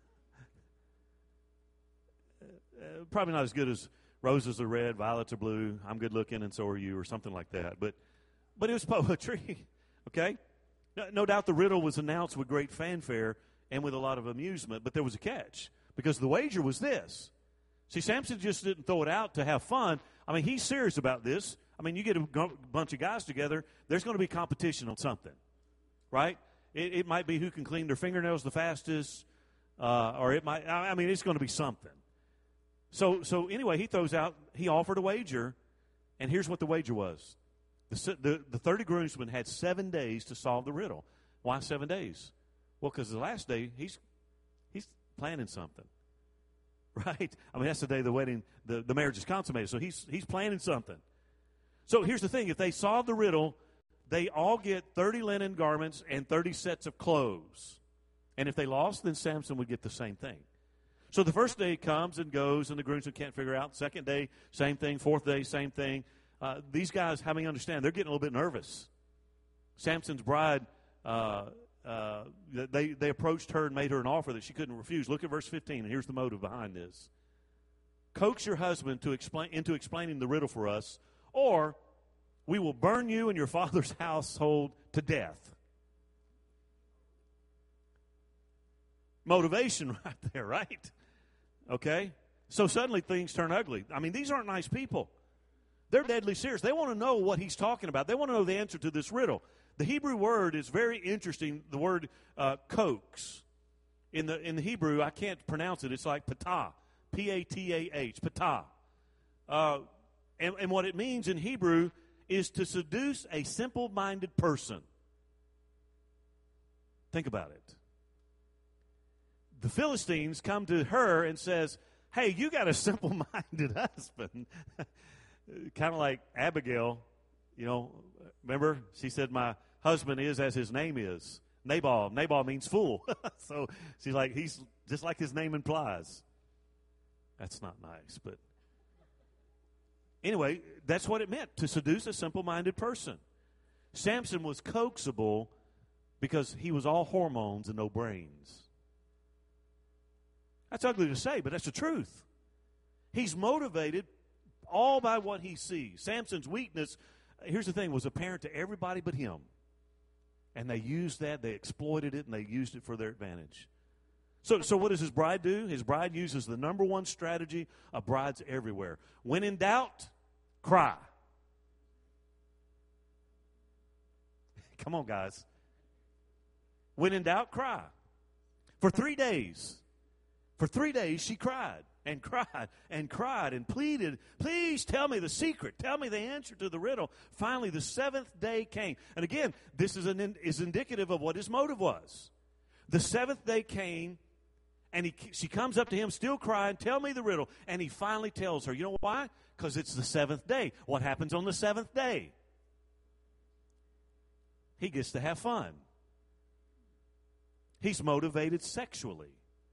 [SPEAKER 1] Probably not as good as roses are red, violets are blue, I'm good looking, and so are you, or something like that. But it was poetry, okay? No doubt the riddle was announced with great fanfare and with a lot of amusement, but there was a catch, because the wager was this. See, Samson just didn't throw it out to have fun. I mean, he's serious about this. I mean, you get a bunch of guys together, there's going to be competition on something, right? It might be who can clean their fingernails the fastest, or it's going to be something. So anyway, he offered a wager, and here's what the wager was. The 30 groomsmen had 7 days to solve the riddle. Why 7 days? Well, because the last day, he's planning something, right? I mean, that's the day the wedding, the marriage is consummated, so he's planning something. So here's the thing. If they solve the riddle, they all get 30 linen garments and 30 sets of clothes. And if they lost, then Samson would get the same thing. So the first day comes and goes, and the groomsmen can't figure out. Second day, same thing. Fourth day, same thing. These guys, how many understand, they're getting a little bit nervous. Samson's bride, they approached her and made her an offer that she couldn't refuse. Look at verse 15, and here's the motive behind this. Coax your husband into explaining the riddle for us, or we will burn you and your father's household to death. Motivation right there, right? Okay? So suddenly things turn ugly. I mean, these aren't nice people. They're deadly serious. They want to know what he's talking about. They want to know the answer to this riddle. The Hebrew word is very interesting, the word coax. In the Hebrew, I can't pronounce it. It's like patah, P-A-T-A-H, patah. And what it means in Hebrew is to seduce a simple-minded person. Think about it. The Philistines come to her and says, hey, you got a simple-minded husband. Kind of like Abigail, remember? She said, my husband is as his name is. Nabal. Nabal means fool. So she's like, he's just like his name implies. That's not nice, but anyway, that's what it meant, to seduce a simple-minded person. Samson was coaxable because he was all hormones and no brains. That's ugly to say, but that's the truth. He's motivated all by what he sees. Samson's weakness, here's the thing, was apparent to everybody but him. And they used that, they exploited it, and they used it for their advantage. So what does his bride do? His bride uses the number one strategy of brides everywhere. When in doubt, cry. Come on, guys. When in doubt, cry. For 3 days, she cried and cried and cried and pleaded, please tell me the secret. Tell me the answer to the riddle. Finally, the 7th day came. And again, this is indicative of what his motive was. The 7th day came, and she comes up to him still crying, tell me the riddle. And he finally tells her. You know why? Because it's the 7th day. What happens on the 7th day? He gets to have fun. He's motivated sexually.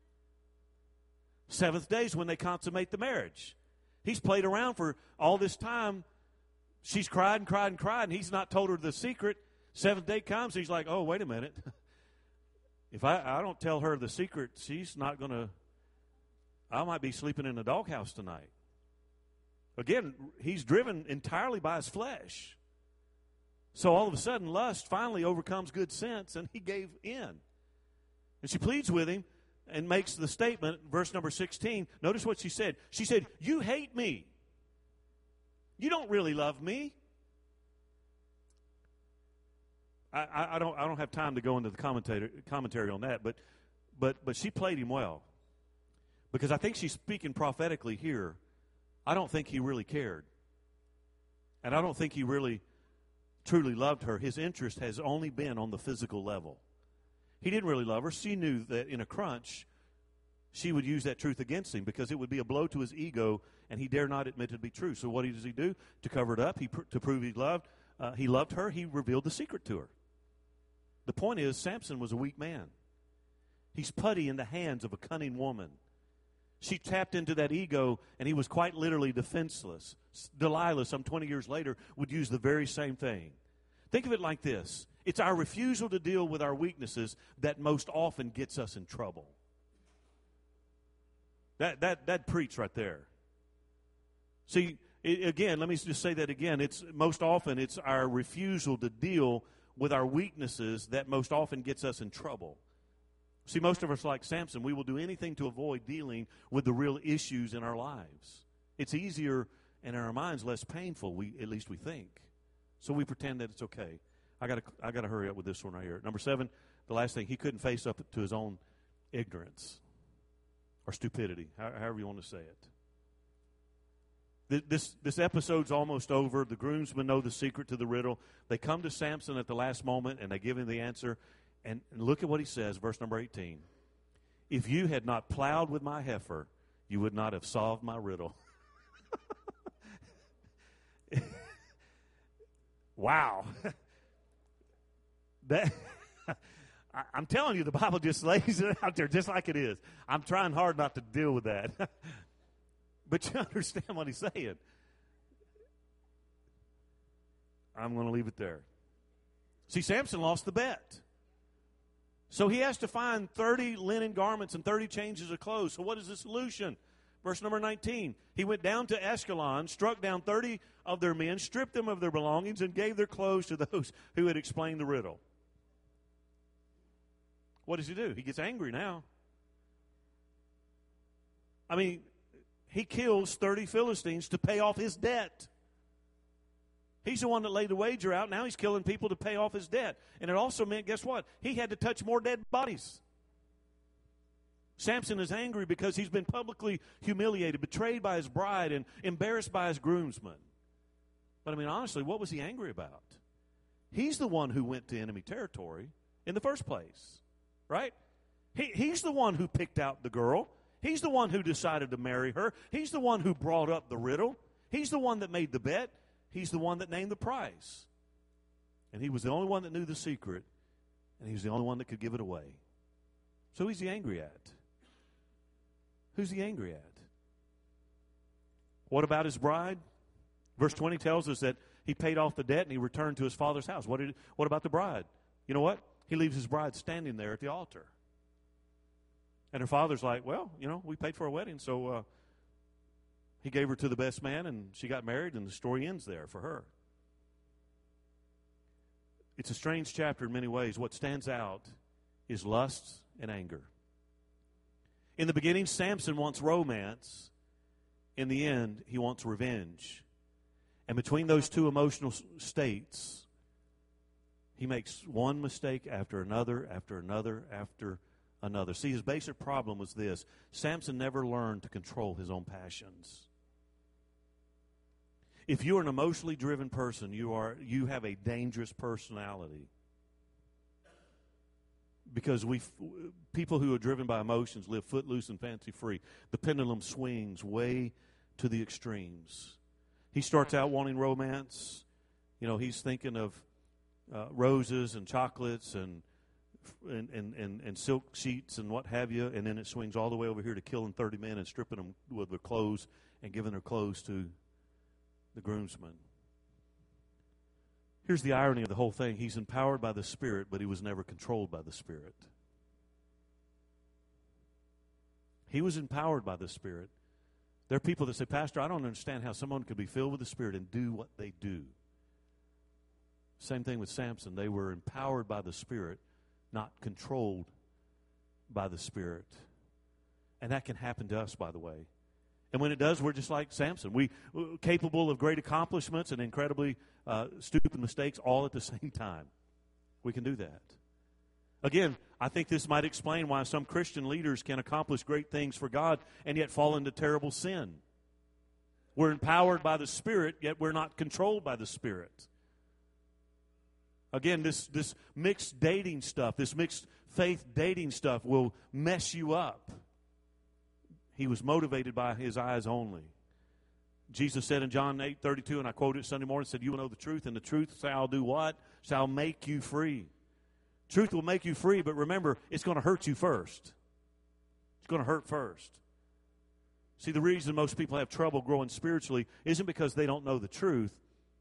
[SPEAKER 1] 7th day is when they consummate the marriage. He's played around for all this time. She's cried and cried and cried, and he's not told her the secret. 7th day comes, he's like, oh, wait a minute. If I don't tell her the secret, she's not going to, I might be sleeping in the doghouse tonight. Again, he's driven entirely by his flesh. So all of a sudden, lust finally overcomes good sense, and he gave in. And she pleads with him and makes the statement, verse number 16. Notice what she said. She said, "You hate me. You don't really love me." I don't have time to go into the commentary on that, but she played him well, because I think she's speaking prophetically here. I don't think he really cared, and I don't think he really truly loved her. His interest has only been on the physical level. He didn't really love her. She knew that in a crunch, she would use that truth against him, because it would be a blow to his ego, and he dare not admit it to be true. So what does he do? To cover it up, to prove he loved her, he revealed the secret to her. The point is, Samson was a weak man. He's putty in the hands of a cunning woman. She tapped into that ego, and he was quite literally defenseless. Delilah, some 20 years later, would use the very same thing. Think of it like this. It's our refusal to deal with our weaknesses that most often gets us in trouble. That preach right there. See, again, let me just say that again. It's most often it's our refusal to deal with our weaknesses that most often gets us in trouble. See, most of us, like Samson, we will do anything to avoid dealing with the real issues in our lives. It's easier, and in our minds less painful, at least we think. So we pretend that it's okay. I got to hurry up with this one right here. Number 7, the last thing, he couldn't face up to his own ignorance or stupidity, however you want to say it. This episode's almost over. The groomsmen know the secret to the riddle. They come to Samson at the last moment, and they give him the answer. And look at what he says, verse number 18. "If you had not plowed with my heifer, you would not have solved my riddle." Wow. I'm telling you, the Bible just lays it out there just like it is. I'm trying hard not to deal with that. But you understand what he's saying. I'm going to leave it there. See, Samson lost the bet. So he has to find 30 linen garments and 30 changes of clothes. So what is the solution? Verse number 19. He went down to Ashkelon, struck down 30 of their men, stripped them of their belongings, and gave their clothes to those who had explained the riddle. What does he do? He gets angry now. I mean, he kills 30 Philistines to pay off his debt. He's the one that laid the wager out. Now he's killing people to pay off his debt. And it also meant, guess what? He had to touch more dead bodies. Samson is angry because he's been publicly humiliated, betrayed by his bride, and embarrassed by his groomsmen. But I mean, honestly, what was he angry about? He's the one who went to enemy territory in the first place, right? He's the one who picked out the girl. He's the one who decided to marry her. He's the one who brought up the riddle. He's the one that made the bet. He's the one that named the price. And he was the only one that knew the secret, and he was the only one that could give it away. So who's he angry at? Who's he angry at? What about his bride? Verse 20 tells us that he paid off the debt and he returned to his father's house. What about the bride? You know what? He leaves his bride standing there at the altar. And her father's like, well, we paid for a wedding, so he gave her to the best man, and she got married, and the story ends there for her. It's a strange chapter in many ways. What stands out is lust and anger. In the beginning, Samson wants romance. In the end, he wants revenge. And between those two emotional states, he makes one mistake after another, after another, after another. See, his basic problem was this. Samson never learned to control his own passions. If you're an emotionally driven person, you have a dangerous personality. Because people who are driven by emotions live footloose and fancy-free. The pendulum swings way to the extremes. He starts out wanting romance. He's thinking of roses and chocolates and silk sheets and what have you, and then it swings all the way over here to killing 30 men and stripping them with their clothes and giving their clothes to the groomsmen. Here's the irony of the whole thing. He's empowered by the Spirit, but he was never controlled by the Spirit. He was empowered by the Spirit. There are people that say, Pastor, I don't understand how someone could be filled with the Spirit and do what they do. Same thing with Samson. They were empowered by the Spirit, not controlled by the Spirit. And that can happen to us, by the way. And when it does, we're just like Samson. We're capable of great accomplishments and incredibly stupid mistakes all at the same time. We can do that. Again, I think this might explain why some Christian leaders can accomplish great things for God and yet fall into terrible sin. We're empowered by the Spirit, yet we're not controlled by the Spirit. Again, this mixed dating stuff, this mixed faith dating stuff will mess you up. He was motivated by his eyes only. Jesus said in John 8:32, and I quoted it Sunday morning, said, "You will know the truth, and the truth shall do what? Shall make you free." Truth will make you free, but remember, it's going to hurt you first. It's going to hurt first. See, the reason most people have trouble growing spiritually isn't because they don't know the truth.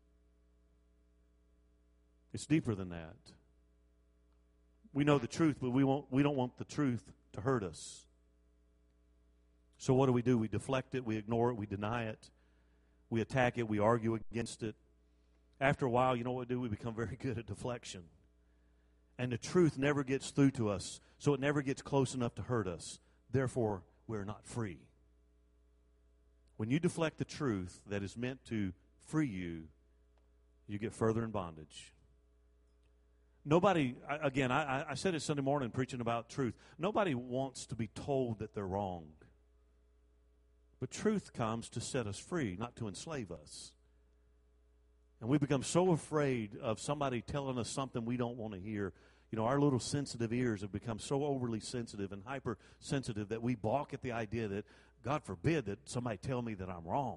[SPEAKER 1] It's deeper than that. We know the truth, but we don't want the truth to hurt us. So what do? We deflect it, we ignore it, we deny it, we attack it, we argue against it. After a while, you know what we do? We become very good at deflection. And the truth never gets through to us, so it never gets close enough to hurt us. Therefore, we're not free. When you deflect the truth that is meant to free you, you get further in bondage. Nobody, again, I said it Sunday morning preaching about truth. Nobody wants to be told that they're wrong. But truth comes to set us free, not to enslave us. And we become so afraid of somebody telling us something we don't want to hear. You know, our little sensitive ears have become so overly sensitive and hypersensitive that we balk at the idea that, God forbid, that somebody tell me that I'm wrong.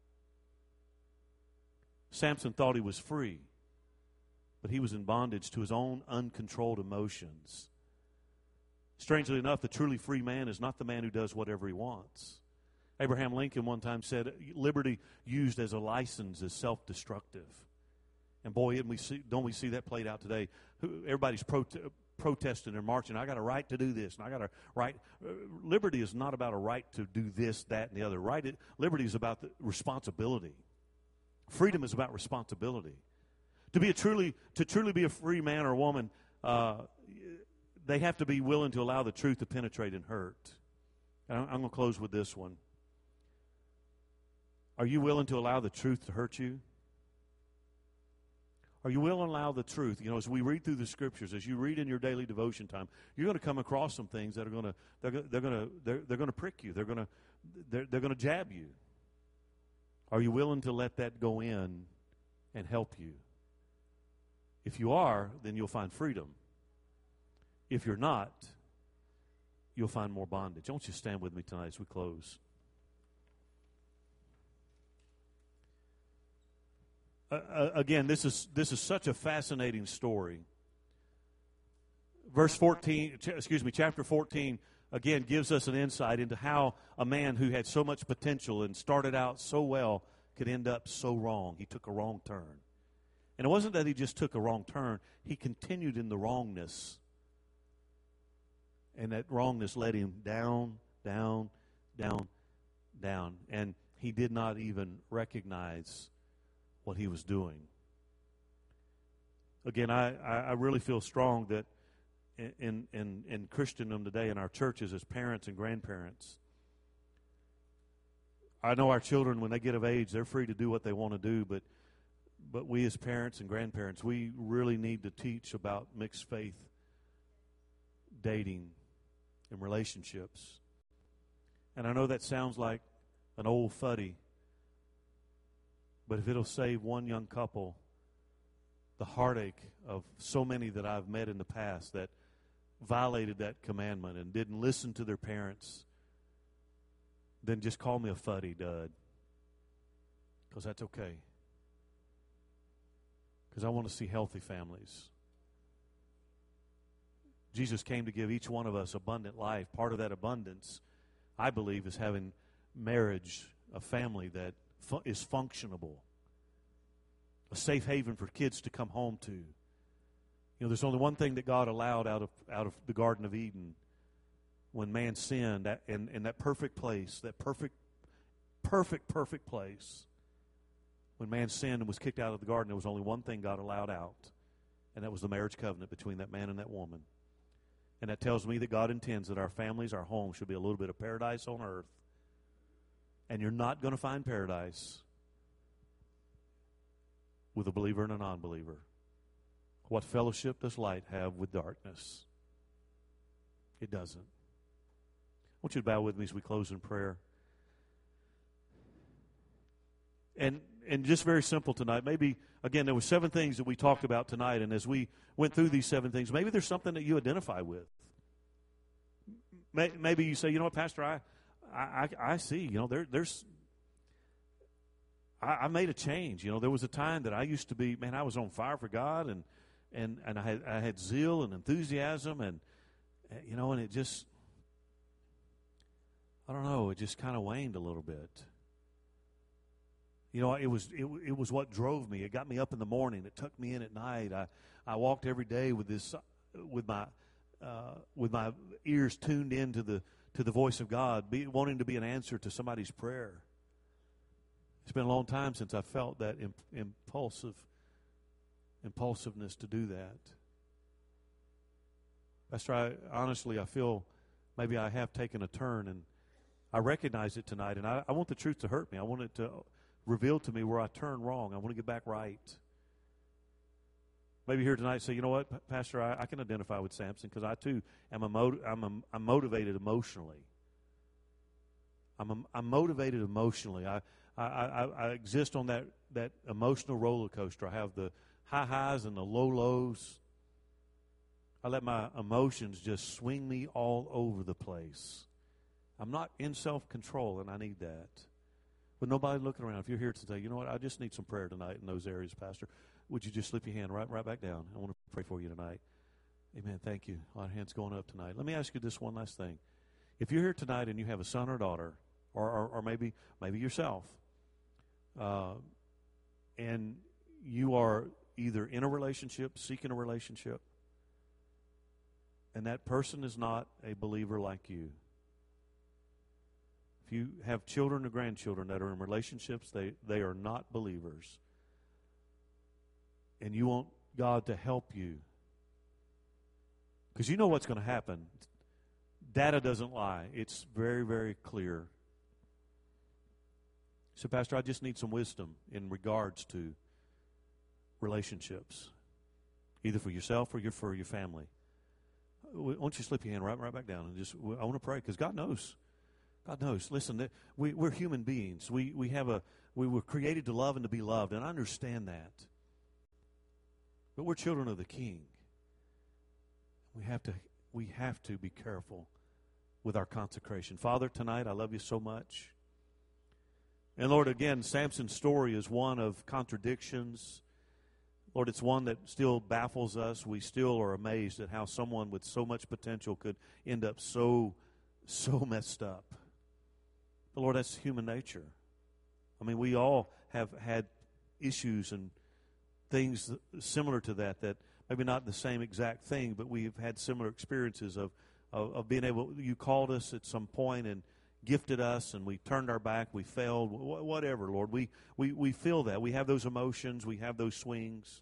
[SPEAKER 1] Samson thought he was free, but he was in bondage to his own uncontrolled emotions. Strangely enough, the truly free man is not the man who does whatever he wants. Abraham Lincoln one time said, liberty used as a license is self-destructive. And boy, don't we see that played out today? Everybody's protesting and marching. I got a right to do this, and I got a right. Liberty is not about a right to do this, that, and the other. Liberty is about the responsibility. Freedom is about responsibility. To truly be a free man or woman, they have to be willing to allow the truth to penetrate and hurt. And I'm going to close with this one. Are you willing to allow the truth to hurt you? Are you willing to allow the truth? You know, as we read through the scriptures, as you read in your daily devotion time, you're going to come across some things that are going to prick you. They're going to jab you. Are you willing to let that go in and help you? If you are, then you'll find freedom. If you're not, you'll find more bondage. I want you to stand with me tonight as we close. Again, this is such a fascinating story. Chapter 14, again, gives us an insight into how a man who had so much potential and started out so well could end up so wrong. He took a wrong turn. And it wasn't that he just took a wrong turn. He continued in the wrongness. And that wrongness led him down, down, down, down. And he did not even recognize what he was doing. Again, I really feel strong that in Christendom today, in our churches as parents and grandparents, I know our children, when they get of age, they're free to do what they want to do, but we as parents and grandparents, we really need to teach about mixed faith dating and relationships. And I know that sounds like an old fuddy, but if it'll save one young couple the heartache of so many that I've met in the past that violated that commandment and didn't listen to their parents, then just call me a fuddy dud, because that's okay. Because I want to see healthy families. Jesus came to give each one of us abundant life. Part of that abundance, I believe, is having marriage, a family that is functionable, a safe haven for kids to come home to. You know, there's only one thing that God allowed out of the Garden of Eden when man sinned, in that perfect place, that perfect place. When man sinned and was kicked out of the garden, there was only one thing God allowed out, and that was the marriage covenant between that man and that woman. And that tells me that God intends that our families, our homes, should be a little bit of paradise on earth. And you're not going to find paradise with a believer and a non-believer. What fellowship does light have with darkness? It doesn't. I want you to bow with me as we close in prayer. And just very simple tonight. Maybe, again, there were 7 things that we talked about tonight, and as we went through these 7 things, maybe there's something that you identify with. Maybe you say, you know what, Pastor, I see, you know, I made a change. You know, there was a time that I used to be, man, I was on fire for God, and I had zeal and enthusiasm, and you know, and it just, I don't know, it just kind of waned a little bit. You know, it was what drove me. It got me up in the morning. It tucked me in at night. I walked every day with my ears tuned in to the voice of God, wanting to be an answer to somebody's prayer. It's been a long time since I felt that impulsiveness to do that. Pastor, honestly, I feel maybe I have taken a turn, and I recognize it tonight, and I want the truth to hurt me. I want it to reveal to me where I turned wrong. I want to get back right. Maybe here tonight say, you know what, Pastor, I can identify with Samson because I too I'm motivated emotionally. I'm motivated emotionally. I exist on that emotional roller coaster. I have the high highs and the low lows. I let my emotions just swing me all over the place. I'm not in self-control, and I need that. With nobody looking around, if you're here today, you know what, I just need some prayer tonight in those areas, Pastor. Would you just slip your hand right back down? I want to pray for you tonight. Amen. Thank you. A lot of hands going up tonight. Let me ask you this one last thing. If you're here tonight and you have a son or daughter, or maybe yourself, and you are either in a relationship, seeking a relationship, and that person is not a believer like you. If you have children or grandchildren that are in relationships, they are not believers. And you want God to help you. Because you know what's going to happen. Data doesn't lie. It's very, very clear. So, Pastor, I just need some wisdom in regards to relationships, either for yourself or for your family. Why don't you slip your hand right back down and I want to pray because God knows. God knows. Listen, we're human beings. We were created to love and to be loved, and I understand that. But we're children of the King. We have to be careful with our consecration. Father, tonight I love you so much. And Lord, again, Samson's story is one of contradictions. Lord, it's one that still baffles us. We still are amazed at how someone with so much potential could end up so messed up. But Lord, that's human nature. I mean, we all have had issues and things similar to that maybe not the same exact thing, but we've had similar experiences of being able, you called us at some point and gifted us, and we turned our back, we failed, whatever, Lord. We feel that. We have those emotions. We have those swings.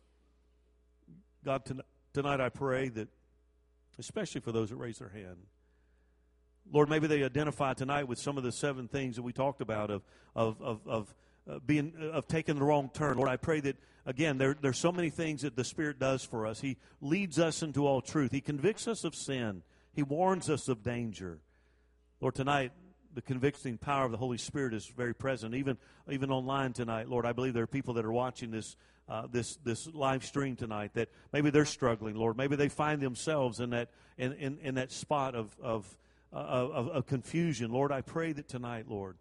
[SPEAKER 1] God, tonight I pray that, especially for those that raise their hand, Lord, maybe they identify tonight with some of the 7 things that we talked about of taking the wrong turn. Lord, I pray that, again, there's so many things that the Spirit does for us. He leads us into all truth. He convicts us of sin. He warns us of danger. Lord, tonight, the convicting power of the Holy Spirit is very present, even online tonight. Lord, I believe there are people that are watching this live stream tonight that maybe they're struggling. Lord, maybe they find themselves in that spot of confusion. Lord, I pray that tonight, Lord,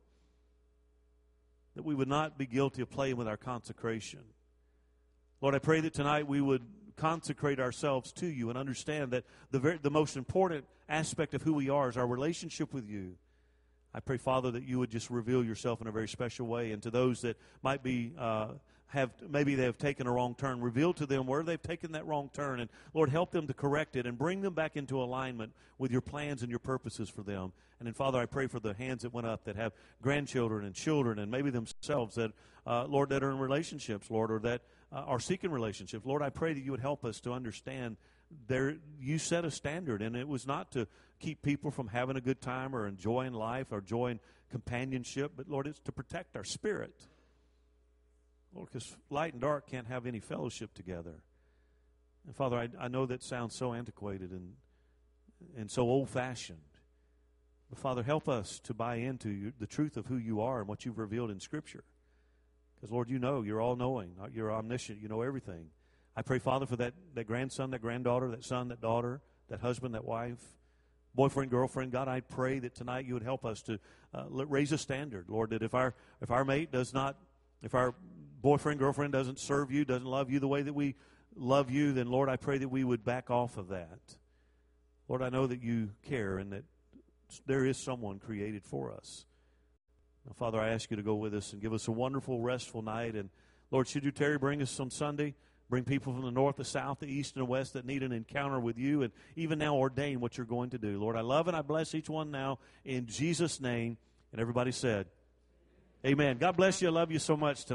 [SPEAKER 1] that we would not be guilty of playing with our consecration. Lord, I pray that tonight we would consecrate ourselves to you and understand that the most important aspect of who we are is our relationship with you. I pray, Father, that you would just reveal yourself in a very special way. And to those that might be maybe they have taken a wrong turn. Reveal to them where they've taken that wrong turn. And, Lord, help them to correct it and bring them back into alignment with your plans and your purposes for them. And then, Father, I pray for the hands that went up that have grandchildren and children and maybe themselves that, Lord, that are in relationships, Lord, or that are seeking relationships. Lord, I pray that you would help us to understand you set a standard, and it was not to keep people from having a good time or enjoying life or enjoying companionship, but, Lord, it's to protect our spirit. Lord, because light and dark can't have any fellowship together. And, Father, I know that sounds so antiquated and so old-fashioned. But, Father, help us to buy into the truth of who you are and what you've revealed in Scripture. Because, Lord, you know, you're all-knowing. You're omniscient. You know everything. I pray, Father, for that grandson, that granddaughter, that son, that daughter, that husband, that wife, boyfriend, girlfriend. God, I pray that tonight you would help us to raise a standard, Lord, that if our mate does not, if our boyfriend, girlfriend doesn't serve you, doesn't love you the way that we love you, then, Lord, I pray that we would back off of that. Lord, I know that you care and that there is someone created for us. Now, Father, I ask you to go with us and give us a wonderful, restful night. And, Lord, should you, Terry, bring us on Sunday, bring people from the north, the south, the east, and the west that need an encounter with you, and even now ordain what you're going to do. Lord, I love and I bless each one now in Jesus' name. And everybody said, amen. God bless you. I love you so much tonight.